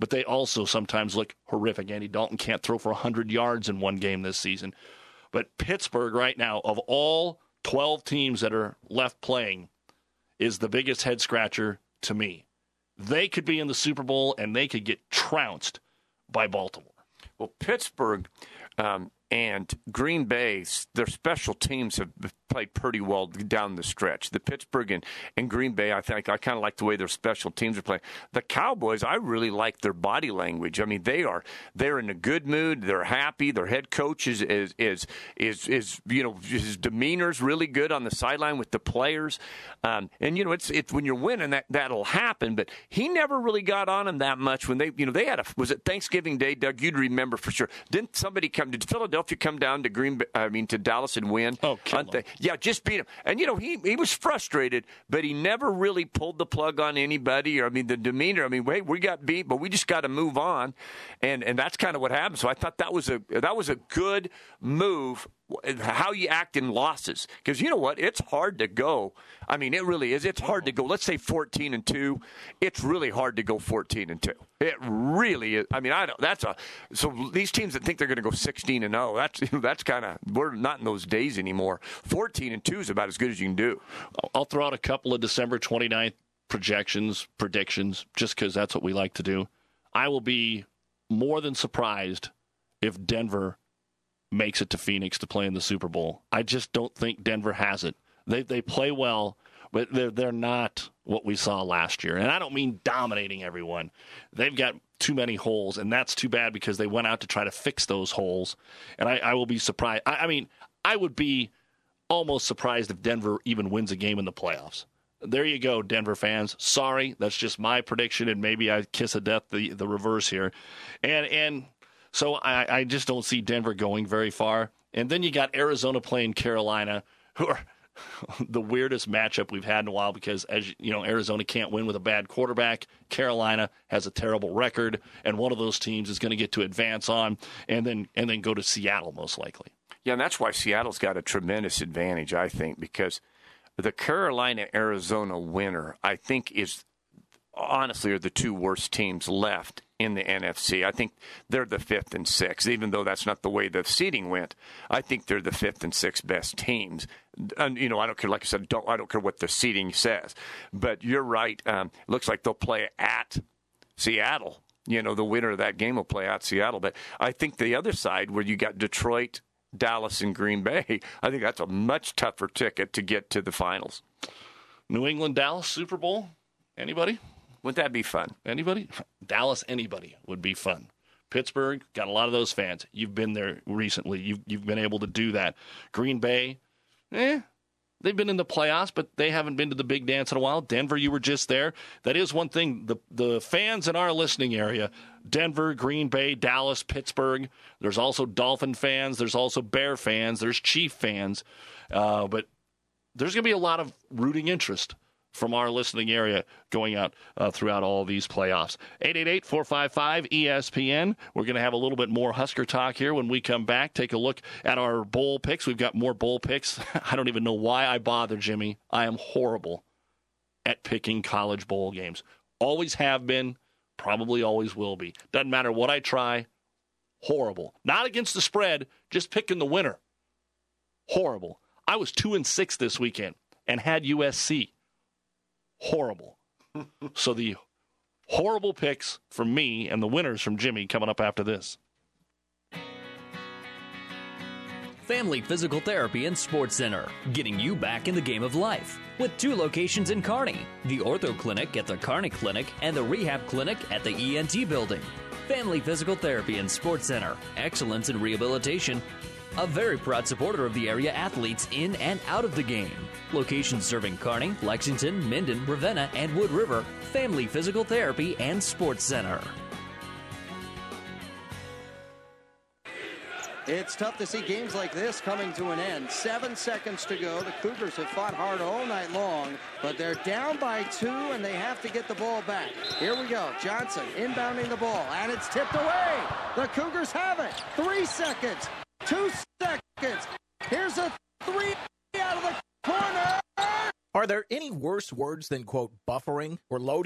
but they also sometimes look horrific. Andy Dalton can't throw for one hundred yards in one game this season. But Pittsburgh right now, of all twelve teams that are left playing, is the biggest head-scratcher to me. They could be in the Super Bowl, and they could get trounced by Baltimore. Well, Pittsburgh um, and Green Bay, their special teams have played pretty well down the stretch. The Pittsburgh and, and Green Bay, I think I kind of like the way their special teams are playing. The Cowboys, I really like their body language. I mean, they are they're in a good mood. They're happy. Their head coach is is is is, is you know his demeanor's really good on the sideline with the players. Um, and you know, it's it's when you're winning that that'll happen. But he never really got on him that much when they you know they had a was it Thanksgiving Day, Doug? You'd remember for sure. Didn't somebody come? Did Philadelphia come down to Green Bay? I mean to Dallas and win? Oh, kill them. Yeah, just beat him. And, you know, he, he was frustrated, but he never really pulled the plug on anybody. Or, I mean, the demeanor, I mean, wait, we got beat, but we just got to move on. And and that's kind of what happened. So I thought that was a that was a good move, how you act in losses. Because you know what? It's hard to go. I mean, it really is. It's hard to go. Let's say fourteen and two. It's really hard to go fourteen and two. It really is. I mean, I don't. That's a. So these teams that think they're going to go sixteen and oh, that's that's kind of. We're not in those days anymore. fourteen and two is about as good as you can do. I'll throw out a couple of December twenty-ninth projections, predictions, just because that's what we like to do. I will be more than surprised if Denver makes it to Phoenix to play in the Super Bowl. I just don't think Denver has it. They they play well, but they're, they're not what we saw last year. And I don't mean dominating everyone. They've got too many holes, and that's too bad because they went out to try to fix those holes. And I, I will be surprised. I, I mean, I would be almost surprised if Denver even wins a game in the playoffs. There you go, Denver fans. Sorry, that's just my prediction, and maybe I kiss of death the, the reverse here. And and so I, I just don't see Denver going very far. And then you got Arizona playing Carolina, who are the weirdest matchup we've had in a while because, as you know, Arizona can't win with a bad quarterback. Carolina has a terrible record, and one of those teams is going to get to advance on and then and then go to Seattle most likely. Yeah, and that's why Seattle's got a tremendous advantage, I think, because the Carolina-Arizona winner, I think, is honestly are the two worst teams left in the N F C. I think they're the fifth and sixth, even though that's not the way the seeding went. I think they're the fifth and sixth best teams. And, you know, I don't care, like I said, don't, I don't care what the seeding says. But you're right. Um, it looks like they'll play at Seattle. You know, the winner of that game will play at Seattle. But I think the other side, where you got Detroit, Dallas, and Green Bay, I think that's a much tougher ticket to get to the finals. New England, Dallas, Super Bowl? Anybody? Wouldn't that be fun? Anybody? Dallas, anybody would be fun. Pittsburgh, got a lot of those fans. You've been there recently. You've, you've been able to do that. Green Bay, eh, they've been in the playoffs, but they haven't been to the big dance in a while. Denver, you were just there. That is one thing. The, the fans in our listening area, Denver, Green Bay, Dallas, Pittsburgh, there's also Dolphin fans. There's also Bear fans. There's Chief fans. Uh, but there's going to be a lot of rooting interest from our listening area going out uh, throughout all these playoffs. eight eight eight, four five five, E S P N. We're going to have a little bit more Husker talk here when we come back. Take a look at our bowl picks. We've got more bowl picks. I don't even know why I bother, Jimmy. I am horrible at picking college bowl games. Always have been, probably always will be. Doesn't matter what I try. Horrible. Not against the spread, just picking the winner. Horrible. I was two and six this weekend and had U S C. Horrible. So the horrible picks from me and the winners from Jimmy coming up after this. Family Physical Therapy and Sports Center, getting you back in the game of life. With two locations in Kearney, the Ortho Clinic at the Kearney Clinic and the Rehab Clinic at the E N T Building. Family Physical Therapy and Sports Center, excellence in rehabilitation. A very proud supporter of the area athletes in and out of the game. Locations serving Kearney, Lexington, Minden, Ravenna, and Wood River. Family Physical Therapy and Sports Center. It's tough to see games like this coming to an end. Seven seconds to go. The Cougars have fought hard all night long, but they're down by two, and they have to get the ball back. Here we go. Johnson inbounding the ball, and it's tipped away. The Cougars have it. Three seconds. Two seconds. Here's a three out of the corner. Are there any worse words than, quote, buffering or loading?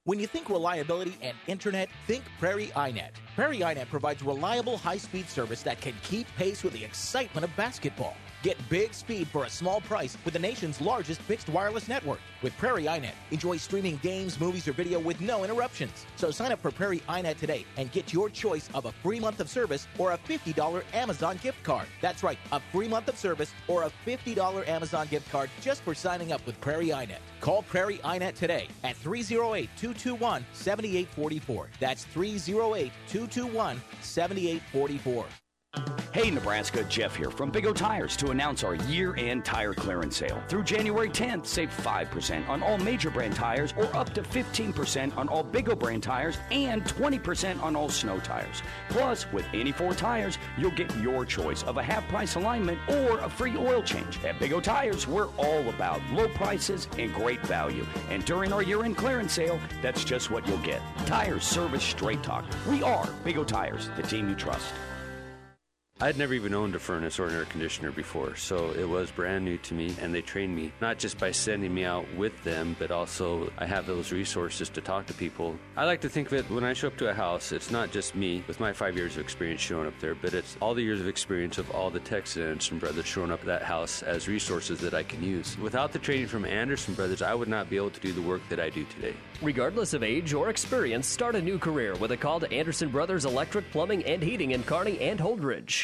When you think reliability and internet, think Prairie iNet. Prairie iNet provides reliable high-speed service that can keep pace with the excitement of basketball. Get big speed for a small price with the nation's largest fixed wireless network. With Prairie iNet, enjoy streaming games, movies, or video with no interruptions. So sign up for Prairie iNet today and get your choice of a free month of service or a fifty dollars Amazon gift card. That's right, a free month of service or a fifty dollars Amazon gift card just for signing up with Prairie iNet. Call Prairie iNet today at three oh eight, two two one, seven eight four four. That's three oh eight, two two one, seven eight four four. Hey Nebraska, Jeff here from Big O Tires to announce our year-end tire clearance sale. Through January tenth, save five percent on all major brand tires or up to fifteen percent on all Big O brand tires and twenty percent on all snow tires. Plus, with any four tires, you'll get your choice of a half-price alignment or a free oil change. At Big O Tires, we're all about low prices and great value. And during our year-end clearance sale, that's just what you'll get. Tires, service, straight talk. We are Big O Tires, the team you trust. I'd never even owned a furnace or an air conditioner before, so it was brand new to me, and they trained me, not just by sending me out with them, but also I have those resources to talk to people. I like to think of it, when I show up to a house, it's not just me with my five years of experience showing up there, but it's all the years of experience of all the techs at Anderson Brothers showing up at that house as resources that I can use. Without the training from Anderson Brothers, I would not be able to do the work that I do today. Regardless of age or experience, start a new career with a call to Anderson Brothers Electric, Plumbing, and Heating in Kearney and Holdridge.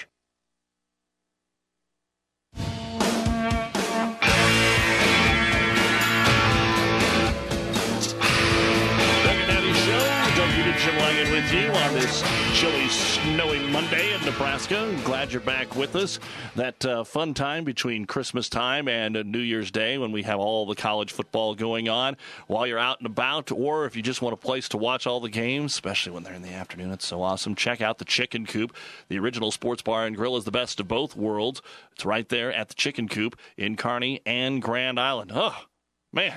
Jim Langan with you on this chilly, snowy Monday in Nebraska. Glad you're back with us. That uh, fun time between Christmas time and uh, New Year's Day when we have all the college football going on while you're out and about, or if you just want a place to watch all the games, especially when they're in the afternoon. It's so awesome. Check out the Chicken Coop. The original sports bar and grill is the best of both worlds. It's right there at the Chicken Coop in Kearney and Grand Island. Oh, man.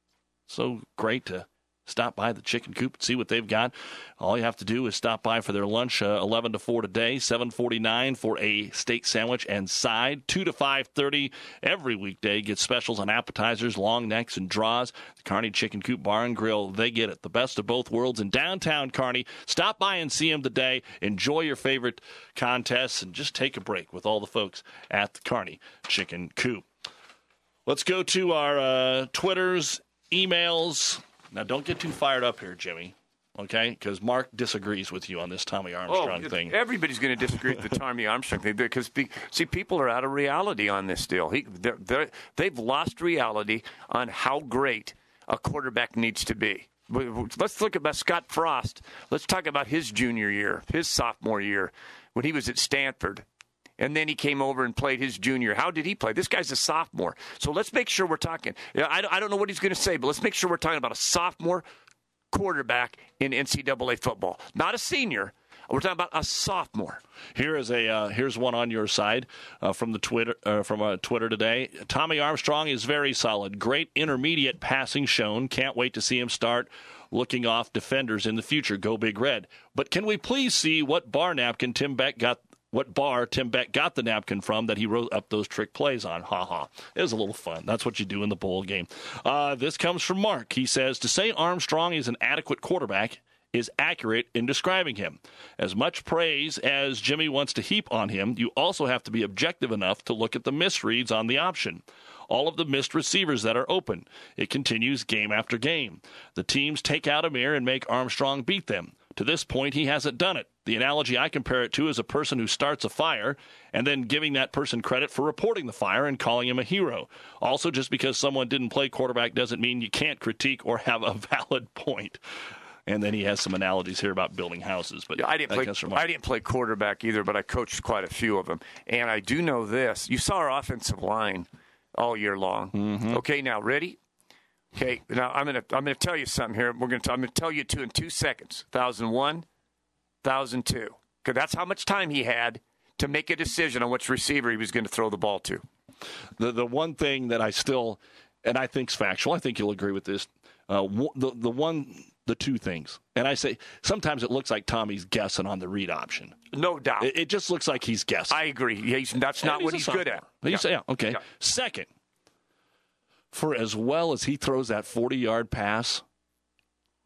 So great to stop by the Chicken Coop and see what they've got. All you have to do is stop by for their lunch, uh, eleven to four today, seven forty-nine for a steak sandwich and side, two to five thirty every weekday. Get specials on appetizers, long necks, and draws. The Kearney Chicken Coop Bar and Grill, they get it. The best of both worlds in downtown Kearney. Stop by and see them today. Enjoy your favorite contests and just take a break with all the folks at the Kearney Chicken Coop. Let's go to our uh, Twitters, emails. Now, don't get too fired up here, Jimmy, okay? Because Mark disagrees with you on this Tommy Armstrong oh, thing. Everybody's going to disagree with the Tommy Armstrong thing because, see, people are out of reality on this deal. He, they're, they're, they've lost reality on how great a quarterback needs to be. Let's look about Scott Frost. Let's talk about his junior year, his sophomore year, when he was at Stanford. And then he came over and played his junior. How did he play? This guy's a sophomore. So let's make sure we're talking. I don't know what he's going to say, but let's make sure we're talking about a sophomore quarterback in N C double A football. Not a senior. We're talking about a sophomore. Here is a uh, here's one on your side uh, from the Twitter uh, from uh, Twitter today. Tommy Armstrong is very solid. Great intermediate passing shown. Can't wait to see him start looking off defenders in the future. Go Big Red. But can we please see what bar napkin Tim Beck got? What bar Tim Beck got the napkin from that he wrote up those trick plays on. Ha ha. It was a little fun. That's what you do in the bowl game. Uh, this comes from Mark. He says, to say Armstrong is an adequate quarterback is accurate in describing him. As much praise as Jimmy wants to heap on him, you also have to be objective enough to look at the misreads on the option. All of the missed receivers that are open. It continues game after game. The teams take out Amir and make Armstrong beat them. To this point, he hasn't done it. The analogy I compare it to is a person who starts a fire and then giving that person credit for reporting the fire and calling him a hero. Also, just because someone didn't play quarterback doesn't mean you can't critique or have a valid point. And then he has some analogies here about building houses. But yeah, I didn't play. I didn't play quarterback either, but I coached quite a few of them. And I do know this: you saw our offensive line all year long. Mm-hmm. Okay, now ready? Okay, now I'm gonna I'm gonna tell you something here. We're gonna I'm gonna tell you two in two seconds. Thousand one, thousand two. Because that's how much time he had to make a decision on which receiver he was going to throw the ball to. The the one thing that I still, and I think is factual, I think you'll agree with this. Uh, the the one. The two things. And I say, sometimes it looks like Tommy's guessing on the read option. No doubt. It, it just looks like he's guessing. I agree. He's, that's not he's what he's sophomore. good at. He's, yeah. yeah, okay. Yeah. Second, for as well as he throws that forty-yard pass,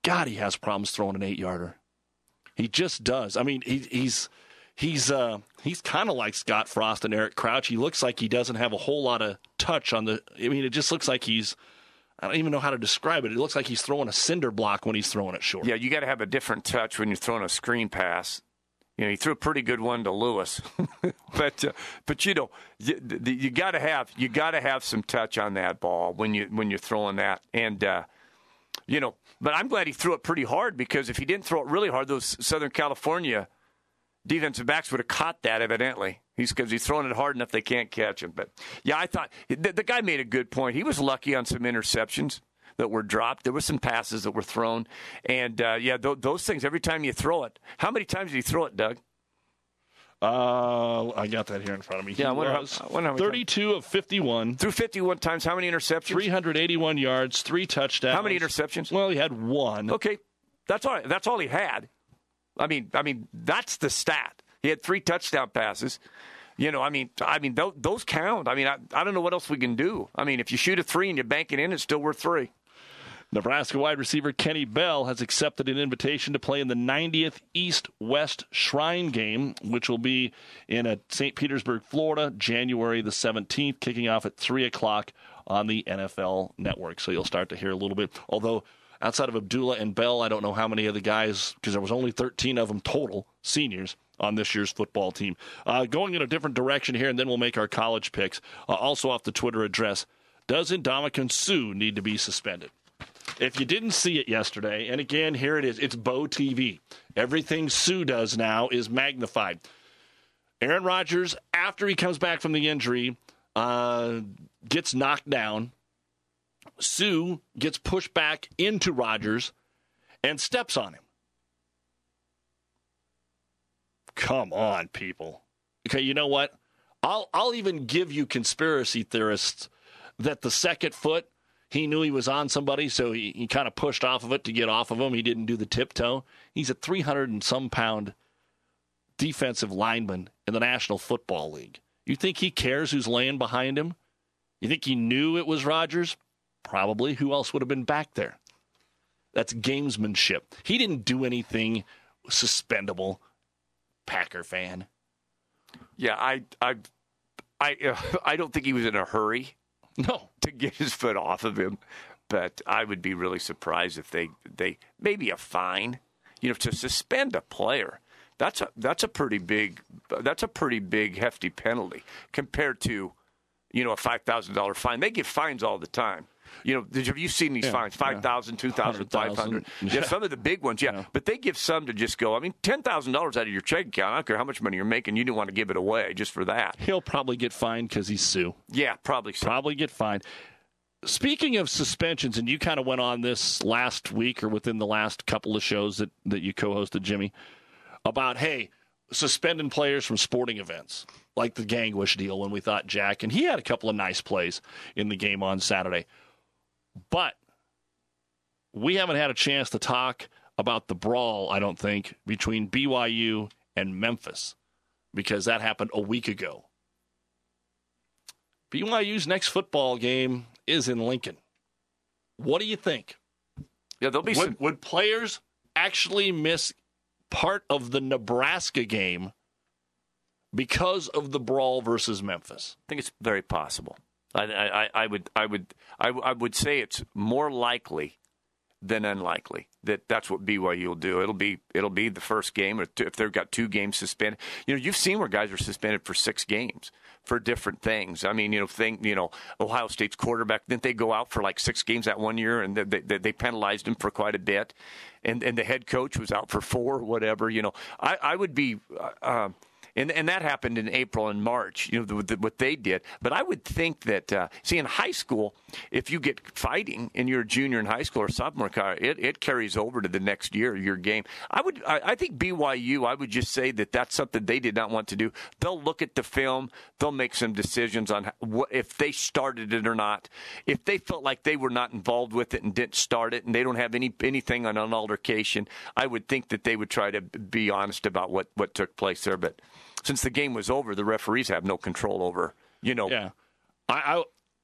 God, he has problems throwing an eight-yarder. He just does. I mean, he, he's he's uh, he's kind of like Scott Frost and Eric Crouch. He looks like he doesn't have a whole lot of touch on the. I mean, it just looks like he's. I don't even know how to describe it. It looks like he's throwing a cinder block when he's throwing it short. Yeah, you got to have a different touch when you're throwing a screen pass. You know, he threw a pretty good one to Lewis, but uh, but you know, you, you got to have you got to have some touch on that ball when you when you're throwing that, and uh, you know. But I'm glad he threw it pretty hard, because if he didn't throw it really hard, those Southern California defensive backs would have caught that, evidently. He's because he's throwing it hard enough they can't catch him. But, yeah, I thought the, the guy made a good point. He was lucky on some interceptions that were dropped. There were some passes that were thrown. And, uh, yeah, th- those things, every time you throw it. How many times did he throw it, Doug? Uh, I got that here in front of me. Yeah, I wonder, how, I wonder how many thirty-two times. of fifty-one. Threw fifty-one times. How many interceptions? three hundred eighty-one yards, three touchdowns. How many interceptions? Well, he had one. Okay, that's all. That's all he had. I mean, I mean, that's the stat. He had three touchdown passes. You know, I mean, I mean, those, those count. I mean, I, I don't know what else we can do. I mean, if you shoot a three and you bank it in, it's still worth three. Nebraska wide receiver Kenny Bell has accepted an invitation to play in the ninetieth East-West Shrine Game, which will be in a Saint Petersburg, Florida, January the seventeenth, kicking off at three o'clock on the N F L Network. So you'll start to hear a little bit. Although, outside of Abdullah and Bell, I don't know how many of the guys, because there was only thirteen of them total, seniors, on this year's football team. Uh, going in a different direction here, and then we'll make our college picks. Uh, also off the Twitter address, does Ndamukong Suh need to be suspended? If you didn't see it yesterday, and again, here it is. It's Bo T V. Everything Suh does now is magnified. Aaron Rodgers, after he comes back from the injury, uh, gets knocked down. Suh gets pushed back into Rodgers and steps on him. Come on, people. Okay, you know what? I'll I'll even give you conspiracy theorists that the second foot, he knew he was on somebody, so he, he kind of pushed off of it to get off of him. He didn't do the tiptoe. He's a three hundred and some pound defensive lineman in the National Football League. You think he cares who's laying behind him? You think he knew it was Rodgers? Probably. Who else would have been back there? That's gamesmanship. He didn't do anything suspendable. Packer fan. Yeah, I, I, I, uh, I don't think he was in a hurry. No, to get his foot off of him, but I would be really surprised if they, they maybe a fine, you know, to suspend a player. That's a that's a pretty big that's a pretty big hefty penalty compared to, you know, a five thousand dollar fine. They give fines all the time. You know, have you seen these yeah, fines? Five thousand, yeah. two thousand, five hundred. Yeah. yeah, some of the big ones. Yeah, yeah. But they give some to just go. I mean, ten thousand dollars out of your checking account. I don't care how much money you're making. You didn't want to give it away just for that. He'll probably get fined because he's Suh. Yeah, probably so. Probably get fined. Speaking of suspensions, and you kind of went on this last week or within the last couple of shows that, that you co-hosted, Jimmy, about, hey, suspending players from sporting events, like the Gangwish deal when we thought Jack, and he had a couple of nice plays in the game on Saturday. But we haven't had a chance to talk about the brawl, I don't think, between B Y U and Memphis, because that happened a week ago. B Y U's next football game is in Lincoln. What do you think? Yeah, there'll be would, some... would players actually miss part of the Nebraska game because of the brawl versus Memphis? I think it's very possible. I, I, I would, I would, I, I would say it's more likely than unlikely that that's what B Y U will do. It'll be, it'll be the first game, or if they've got two games suspended. You know, you've seen where guys are suspended for six games for different things. I mean, you know, think, you know, Ohio State's quarterback, didn't they go out for like six games that one year, and they, they, they penalized him for quite a bit, and and the head coach was out for four, or whatever. You know, I, I would be. Uh, And and that happened in April and March, you know, the, the, what they did. But I would think that, uh, see, in high school, if you get fighting and you're a junior in high school or sophomore, it, it carries over to the next year, your game. I would, I, I think B Y U, I would just say that that's something they did not want to do. They'll look at the film. They'll make some decisions on what, if they started it or not. If they felt like they were not involved with it and didn't start it, and they don't have any anything on an altercation, I would think that they would try to be honest about what, what took place there. But since the game was over, the referees have no control over, you know. Yeah. I, I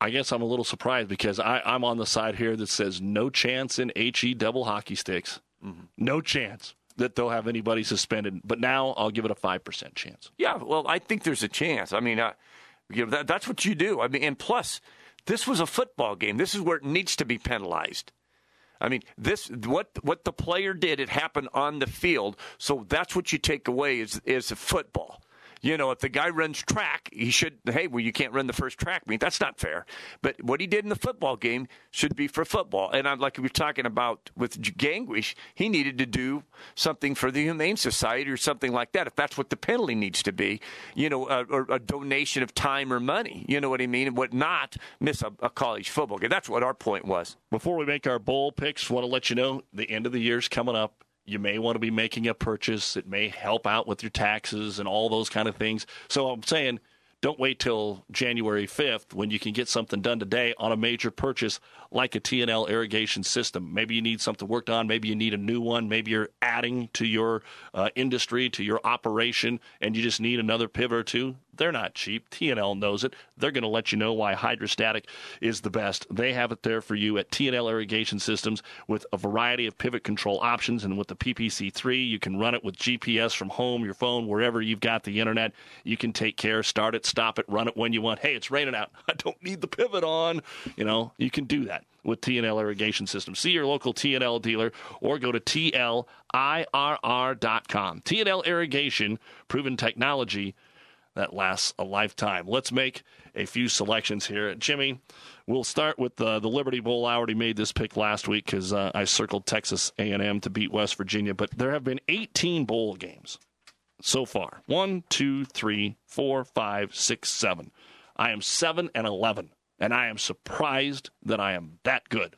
I guess I'm a little surprised because I, I'm on the side here that says no chance in H E double hockey sticks. Mm-hmm. No chance that they'll have anybody suspended. But now I'll give it a five percent chance. Yeah, well, I think there's a chance. I mean, uh, you know, that, that's what you do. I mean, and plus, this was a football game. This is where it needs to be penalized. I mean, this what what the player did, it happened on the field. So that's what you take away is is football. You know, if the guy runs track, he should, hey, well, you can't run the first track meet. That's not fair. But what he did in the football game should be for football. And I'm like we were talking about with Gangwish, he needed to do something for the Humane Society or something like that, if that's what the penalty needs to be, you know, a, or a donation of time or money. You know what I mean? And what not miss a, a college football game. That's what our point was. Before we make our bowl picks, want to let you know the end of the year's coming up. You may want to be making a purchase. It may help out with your taxes and all those kind of things. So I'm saying don't wait till January fifth when you can get something done today on a major purchase like a T and L irrigation system. Maybe you need something worked on. Maybe you need a new one. Maybe you're adding to your uh, industry, to your operation, and you just need another pivot or two. They're not cheap. T and L knows it. They're going to let you know why Hydrostatic is the best. They have it there for you at T and L Irrigation Systems with a variety of pivot control options. And with the P P C three, you can run it with G P S from home, your phone, wherever you've got the internet. You can take care, start it, stop it, run it when you want. Hey, it's raining out. I don't need the pivot on. You know, you can do that with T and L Irrigation Systems. See your local T and L dealer or go to T L I R R dot com. T and L Irrigation, proven technology that lasts a lifetime. Let's make a few selections here. Jimmy, we'll start with the, the Liberty Bowl. I already made this pick last week because uh, I circled Texas A and M to beat West Virginia, but there have been eighteen bowl games so far. One, two, three, four, five, six, seven. I am seven and eleven, and I am surprised that I am that good.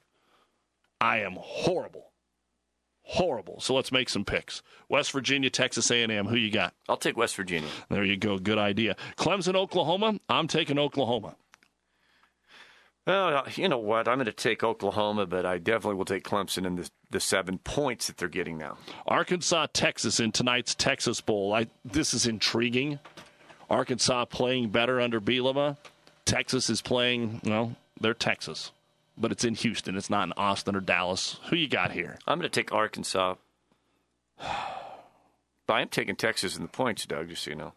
I am horrible. Horrible. So let's make some picks. West Virginia, Texas A and M. Who you got? I'll take West Virginia. There you go. Good idea. Clemson, Oklahoma. I'm taking Oklahoma. Well, you know what? I'm going to take Oklahoma, but I definitely will take Clemson in the, the seven points that they're getting now. Arkansas, Texas in tonight's Texas Bowl. I, this is intriguing. Arkansas playing better under Bielema. Texas is playing, well, they're Texas. But it's in Houston. It's not in Austin or Dallas. Who you got here? I'm going to take Arkansas. But I'm taking Texas in the points, Doug, just so you know.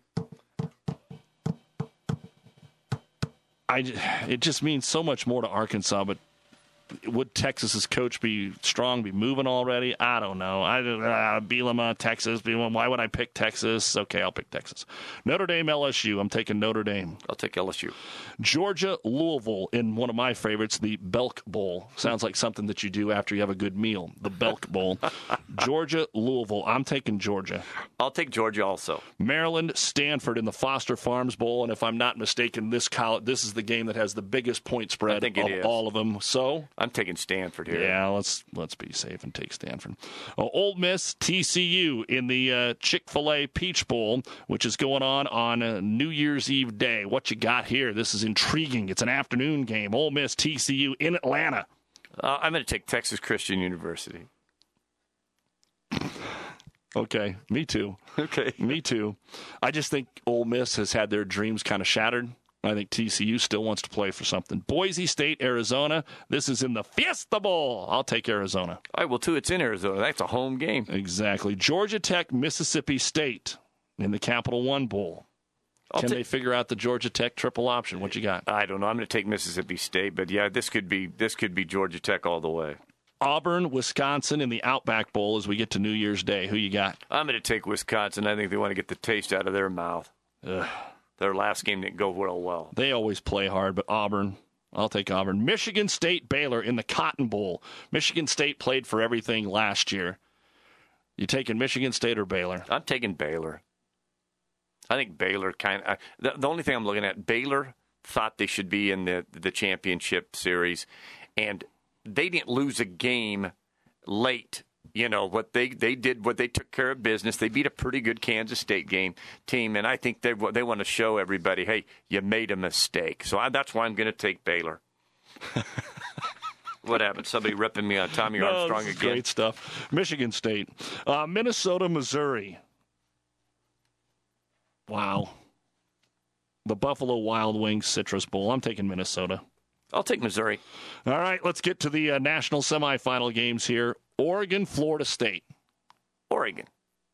I, it just means so much more to Arkansas, but would Texas's coach be strong, be moving already? I don't know. I uh, Bielema, Texas. Bielema, why would I pick Texas? Okay, I'll pick Texas. Notre Dame, L S U. I'm taking Notre Dame. I'll take L S U. Georgia, Louisville in one of my favorites, the Belk Bowl. Sounds like something that you do after you have a good meal. The Belk Bowl. Georgia, Louisville. I'm taking Georgia. I'll take Georgia also. Maryland, Stanford in the Foster Farms Bowl. And if I'm not mistaken, this college, this is the game that has the biggest point spread I think of it is. all of them. So I'm taking Stanford here. Yeah, let's let's be safe and take Stanford. Uh, Ole Miss, T C U in the uh, Chick-fil-A Peach Bowl, which is going on on uh, New Year's Eve day. What you got here? This is intriguing. It's an afternoon game. Ole Miss, T C U in Atlanta. Uh, I'm going to take Texas Christian University. Okay, me too. Okay. Me too. I just think Ole Miss has had their dreams kind of shattered. I think T C U still wants to play for something. Boise State, Arizona. This is in the Fiesta Bowl. I'll take Arizona. All right, well, too, it's in Arizona. That's a home game. Exactly. Georgia Tech, Mississippi State in the Capital One Bowl. I'll Can ta- they figure out the Georgia Tech triple option? What you got? I don't know. I'm going to take Mississippi State, but yeah, this could be this could be Georgia Tech all the way. Auburn, Wisconsin in the Outback Bowl as we get to New Year's Day. Who you got? I'm going to take Wisconsin. I think they want to get the taste out of their mouth. Ugh. Their last game didn't go real well. They always play hard, but Auburn, I'll take Auburn. Michigan State, Baylor in the Cotton Bowl. Michigan State played for everything last year. You taking Michigan State or Baylor? I'm taking Baylor. I think Baylor kind of the, the only thing I'm looking at, Baylor thought they should be in the the championship series, and they didn't lose a game late. You know what they they did, what they took care of business. They beat a pretty good Kansas State game team, and I think they they want to show everybody, hey, you made a mistake. So I, that's why I'm going to take Baylor. What happened? Somebody ripping me on Tommy no, Armstrong this is again? Great stuff. Michigan State, uh, Minnesota, Missouri. Wow. the Buffalo Wild Wings Citrus Bowl. I'm taking Minnesota. I'll take Missouri. All right, let's get to the uh, national semifinal games here. Oregon, Florida State. Oregon.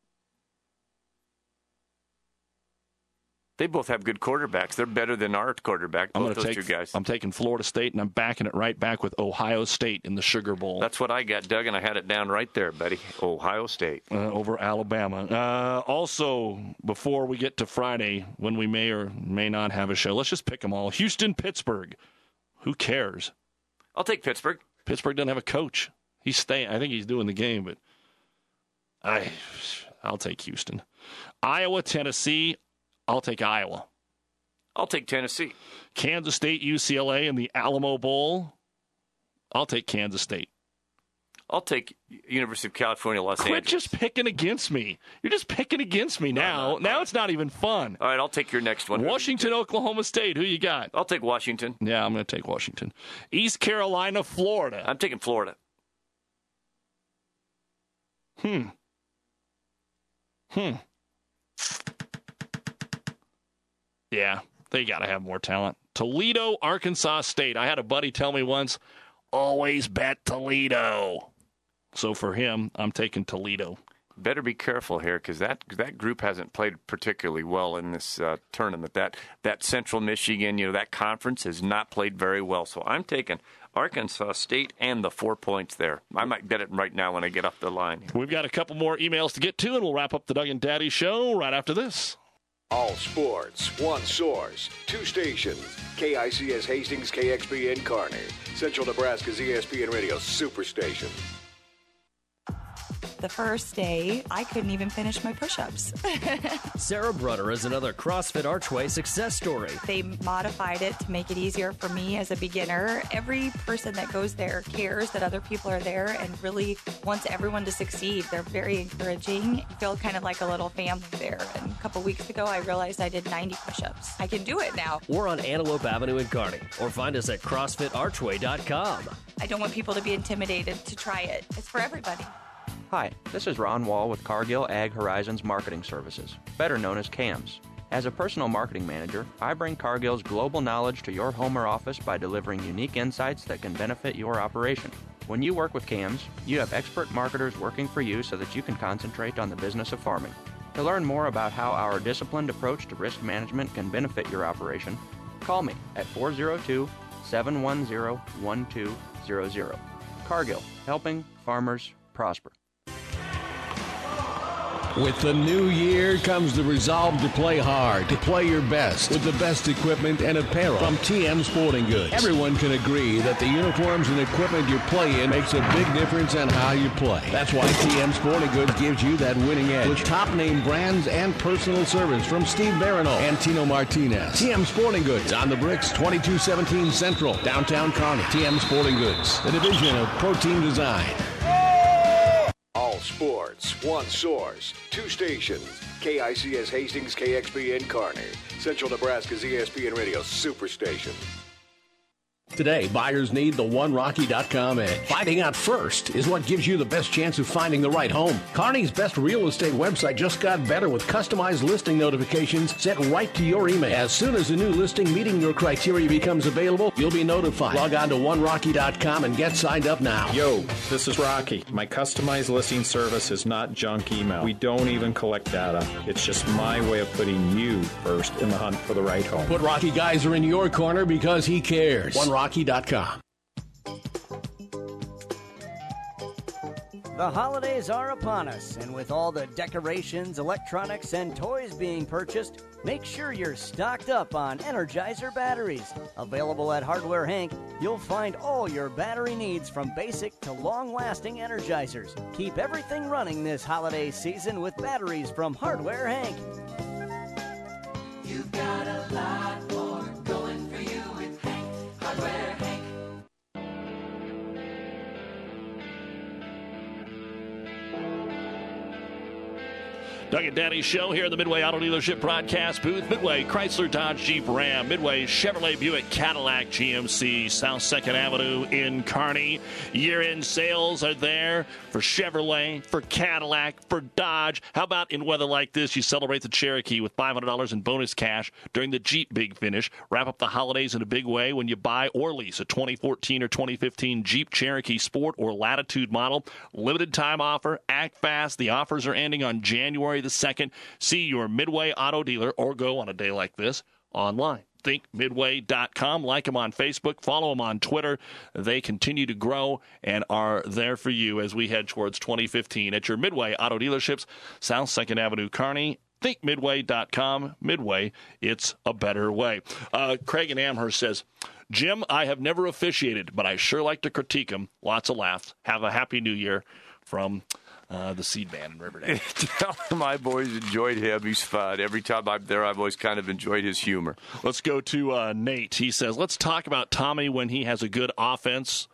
They both have good quarterbacks. They're better than our quarterback, both I'm those take, two guys. I'm taking Florida State, and I'm backing it right back with Ohio State in the Sugar Bowl. That's what I got, Doug, and I had it down right there, buddy. Ohio State. Uh, over Alabama. Uh, also, before we get to Friday, when we may or may not have a show, let's just pick them all. Houston, Pittsburgh. Who cares? I'll take Pittsburgh. Pittsburgh doesn't have a coach. He's staying. I think he's doing the game, but I, I'll take Houston. Iowa, Tennessee. I'll take Iowa. I'll take Tennessee. Kansas State, U C L A in the Alamo Bowl. I'll take Kansas State. I'll take University of California, Los Quit Angeles. just picking against me. You're just picking against me now. No, no, now no. it's not even fun. All right, I'll take your next one. Washington, Oklahoma State. Who you got? I'll take Washington. Yeah, I'm going to take Washington. East Carolina, Florida. I'm taking Florida. Hmm. Hmm. Yeah, they got to have more talent. Toledo, Arkansas State. I had a buddy tell me once, always bet Toledo. So for him, I'm taking Toledo. Better be careful here because that that group hasn't played particularly well in this uh, tournament. That that Central Michigan, you know, that conference has not played very well. So I'm taking Arkansas State and the four points there. I might bet it right now when I get off the line. We've got a couple more emails to get to, and we'll wrap up the Doug and Daddy Show right after this. All sports, one source, two stations. K I C S Hastings, K X P N Kearney. Central Nebraska's E S P N Radio Superstation. The first day, I couldn't even finish my push-ups. Sarah Brunner is another CrossFit Archway success story. They modified it to make it easier for me as a beginner. Every person that goes there cares that other people are there and really wants everyone to succeed. They're very encouraging. You feel kind of like a little family there. And a couple weeks ago, I realized I did ninety push-ups. I can do it now. We're on Antelope Avenue in Kearney, or find us at CrossFit Archway dot com. I don't want people to be intimidated to try it. It's for everybody. Hi, this is Ron Wall with Cargill Ag Horizons Marketing Services, better known as C A M S. As a personal marketing manager, I bring Cargill's global knowledge to your home or office by delivering unique insights that can benefit your operation. When you work with C A M S, you have expert marketers working for you so that you can concentrate on the business of farming. To learn more about how our disciplined approach to risk management can benefit your operation, call me at four oh two, seven one zero, one two zero zero. Cargill, helping farmers prosper. With the new year comes the resolve to play hard, to play your best, with the best equipment and apparel from T M Sporting Goods. Everyone can agree that the uniforms and equipment you play in makes a big difference on how you play. That's why T M Sporting Goods gives you that winning edge with top-name brands and personal service from Steve Barano and Tino Martinez. T M Sporting Goods on the bricks, twenty-two seventeen Central, downtown Kearney. T M Sporting Goods, the division of Pro Team Design. All sports, one source, two stations. K I C S Hastings, K X P N Kearney. Central Nebraska's E S P N Radio Superstation. Today, buyers need the one rocky dot com edge. Finding out first is what gives you the best chance of finding the right home. Kearney's best real estate website just got better with customized listing notifications sent right to your email. As soon as a new listing meeting your criteria becomes available, you'll be notified. Log on to one rocky dot com and get signed up now. Yo, this is Rocky. My customized listing service is not junk email. We don't even collect data. It's just my way of putting you first in the hunt for the right home. Put Rocky Geyser in your corner because he cares. one rocky dot com. The holidays are upon us, and with all the decorations, electronics, and toys being purchased, make sure you're stocked up on Energizer batteries. Available at Hardware Hank, you'll find all your battery needs from basic to long-lasting Energizers. Keep everything running this holiday season with batteries from Hardware Hank. You've got a lot more going for you with Hank, Hardware Hank. Doug and Danny Show here in the Midway Auto Dealership broadcast booth. Midway Chrysler, Dodge, Jeep, Ram. Midway Chevrolet, Buick, Cadillac, G M C, South second Avenue in Kearney. Year-end sales are there for Chevrolet, for Cadillac, for Dodge. How about in weather like this, you celebrate the Cherokee with five hundred dollars in bonus cash during the Jeep Big Finish. Wrap up the holidays in a big way when you buy or lease a twenty fourteen or twenty fifteen Jeep Cherokee Sport or Latitude model. Limited time offer. Act fast. The offers are ending on January the second. See your Midway Auto dealer or go on a day like this online. think midway dot com. Like them on Facebook. Follow them on Twitter. They continue to grow and are there for you as we head towards twenty fifteen at your Midway Auto dealerships, South second Avenue, Kearney. think midway dot com. Midway, it's a better way. Uh, Craig in Amherst says, Jim, I have never officiated, but I sure like to critique him. Lots of laughs. Have a happy new year from uh, the Seed Band in Riverdale. Tell him I've always enjoyed him. He's fun. Every time I'm there, I've always kind of enjoyed his humor. Let's go to uh, Nate. He says, let's talk about Tommy when he has a good offense,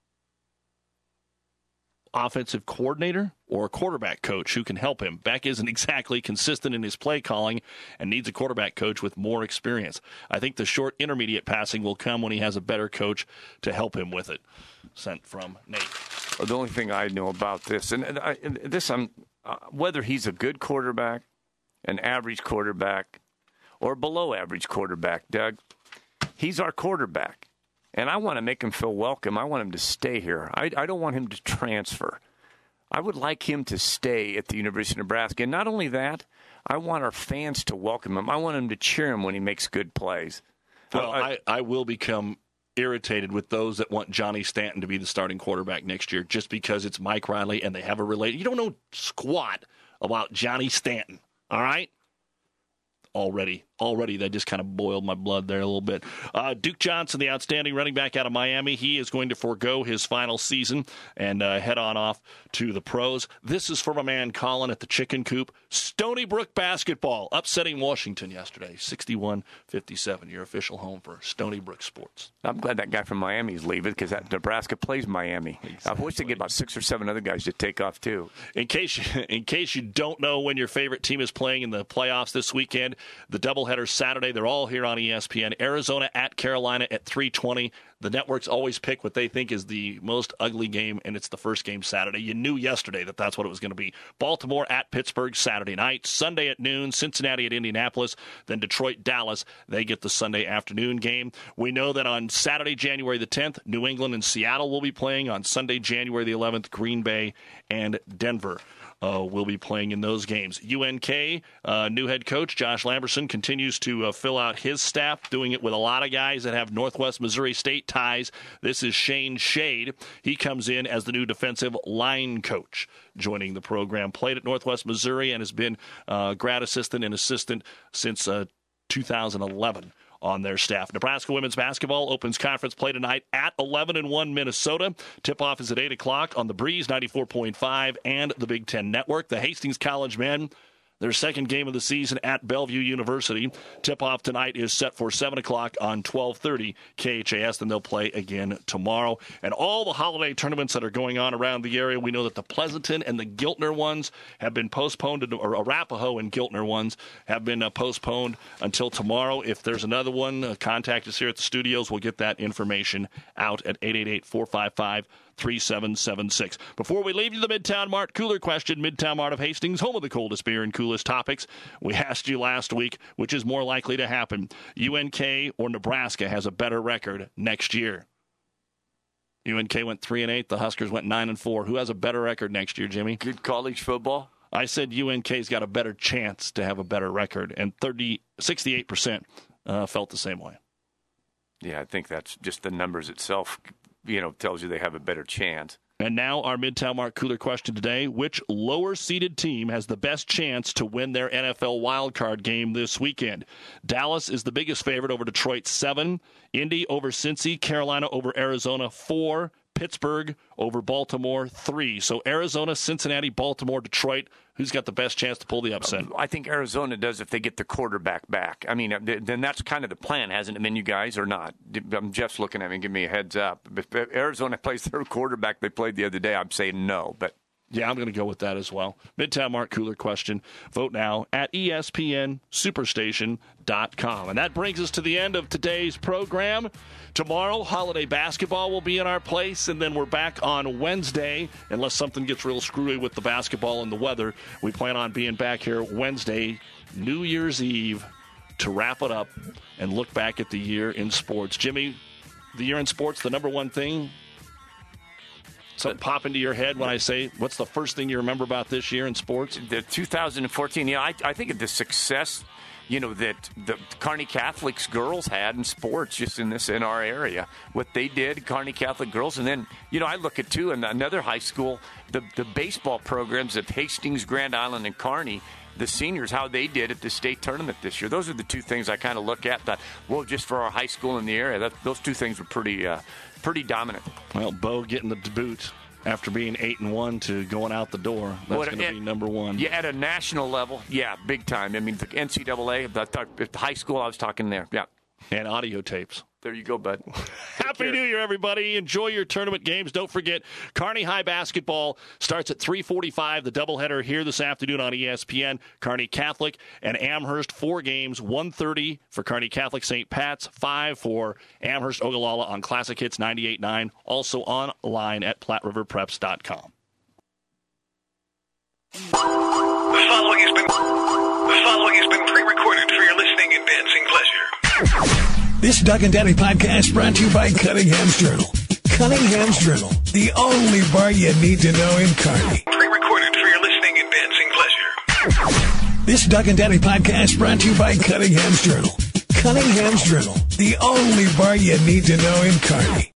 offensive coordinator or a quarterback coach who can help him. Beck isn't exactly consistent in his play calling and needs a quarterback coach with more experience. I think the short intermediate passing will come when he has a better coach to help him with it. Sent from Nate. The only thing I know about this, and, and, I, and this, I'm uh, whether he's a good quarterback, an average quarterback, or below average quarterback, Doug, he's our quarterback. And I want to make him feel welcome. I want him to stay here. I, I don't want him to transfer. I would like him to stay at the University of Nebraska. And not only that, I want our fans to welcome him. I want him to cheer him when he makes good plays. Well, I, I, I will become irritated with those that want Johnny Stanton to be the starting quarterback next year just because it's Mike Riley and they have a related. You don't know squat about Johnny Stanton, all right? Already, already, that just kind of boiled my blood there a little bit. Uh, Duke Johnson, the outstanding running back out of Miami, he is going to forego his final season and uh, head on off to the pros. This is from a man, Colin, at the Chicken Coop. Stony Brook basketball upsetting Washington yesterday, sixty-one fifty-seven. Your official home for Stony Brook sports. I'm glad that guy from Miami is leaving because Nebraska plays Miami. Exactly. I wish they get about six or seven other guys to take off too. In case you, in case you don't know when your favorite team is playing in the playoffs this weekend, the doubleheader Saturday, they're all here on E S P N. Arizona at Carolina at three twenty. The networks always pick what they think is the most ugly game, and it's the first game Saturday. You knew yesterday that that's what it was going to be. Baltimore at Pittsburgh Saturday night. Sunday at noon, Cincinnati at Indianapolis. Then Detroit, Dallas. They get the Sunday afternoon game. We know that on Saturday, January the tenth, New England and Seattle will be playing. On Sunday, January the eleventh, Green Bay and Denver Uh, will be playing in those games. U N K, uh, new head coach Josh Lamberson continues to uh, fill out his staff, doing it with a lot of guys that have Northwest Missouri State ties. This is Shane Shade. He comes in as the new defensive line coach, joining the program. Played at Northwest Missouri and has been uh, grad assistant and assistant since uh, two thousand eleven. On their staff. Nebraska women's basketball opens conference play tonight at eleven and one Minnesota. Tip-off is at eight o'clock on the Breeze ninety-four point five and the Big Ten Network. The Hastings College men, their second game of the season at Bellevue University. Tip-off tonight is set for seven o'clock on twelve thirty K H A S. Then they'll play again tomorrow. And all the holiday tournaments that are going on around the area, we know that the Pleasanton and the Giltner ones have been postponed, or Arapahoe and Giltner ones have been uh, postponed until tomorrow. If there's another one, uh, contact us here at the studios. We'll get that information out at eight eight eight, four five five, three seven seven six. Before we leave you the Midtown Mart cooler question, Midtown Mart of Hastings, home of the coldest beer and coolest topics. We asked you last week, which is more likely to happen, U N K or Nebraska has a better record next year? U N K went three and eight. The Huskers went nine and four. Who has a better record next year, Jimmy? Good college football. I said U N K's got a better chance to have a better record, and thirty, sixty-eight percent uh, felt the same way. Yeah, I think that's just the numbers itself, you know, tells you they have a better chance. And now our Midtown Mart cooler question today. Which lower-seeded team has the best chance to win their N F L wildcard game this weekend? Dallas is the biggest favorite over Detroit, seven. Indy over Cincy. Carolina over Arizona, four. Pittsburgh over Baltimore, three. So Arizona, Cincinnati, Baltimore, Detroit. Who's got the best chance to pull the upset? I think Arizona does if they get the quarterback back. I mean, then that's kind of the plan, hasn't it been, you guys, or not? Jeff's looking at me and giving me a heads up. If Arizona plays their quarterback they played the other day, I'm saying no. But Yeah, I'm going to go with that as well. Midtown Mart Cooler question. Vote now at E S P N Superstation dot com. And that brings us to the end of today's program. Tomorrow, holiday basketball will be in our place, and then we're back on Wednesday, unless something gets real screwy with the basketball and the weather. We plan on being back here Wednesday, New Year's Eve, to wrap it up and look back at the year in sports. Jimmy, the year in sports, the number one thing, something pop into your head when I say, what's the first thing you remember about this year in sports? The two thousand fourteen, yeah, I, I think of the success, you know, that the Kearney Catholic's girls had in sports just in this, in our area. What they did, Kearney Catholic girls. And then, you know, I look at, too, in another high school, the, the baseball programs of Hastings, Grand Island, and Kearney, the seniors, how they did at the state tournament this year. Those are the two things I kind of look at. That, well, just for our high school in the area, that, those two things were pretty uh, pretty dominant. Well, Bo getting the boot after being eight and one to going out the door. That's going to be number one. Yeah, at a national level, yeah, big time. I mean, the N C double A, the, the high school, I was talking there. Yeah, and audio tapes. There you go, bud. Happy New Year, everybody. Enjoy your tournament games. Don't forget, Kearney High basketball starts at three forty-five. The doubleheader here this afternoon on E S P N. Kearney Catholic and Amherst, four games, one thirty for Kearney Catholic Saint Pat's, five for Amherst Ogallala on Classic Hits ninety-eight point nine. Also online at platte river preps dot com. The following has been, the following has been pre-recorded for your listening and dancing pleasure. This Doug and Daddy podcast brought to you by Cunningham's Journal. Cunningham's Journal, the only bar you need to know in Kearney. Pre-recorded for your listening and dancing pleasure. This Doug and Daddy podcast brought to you by Cunningham's Journal. Cunningham's Journal, the only bar you need to know in Kearney.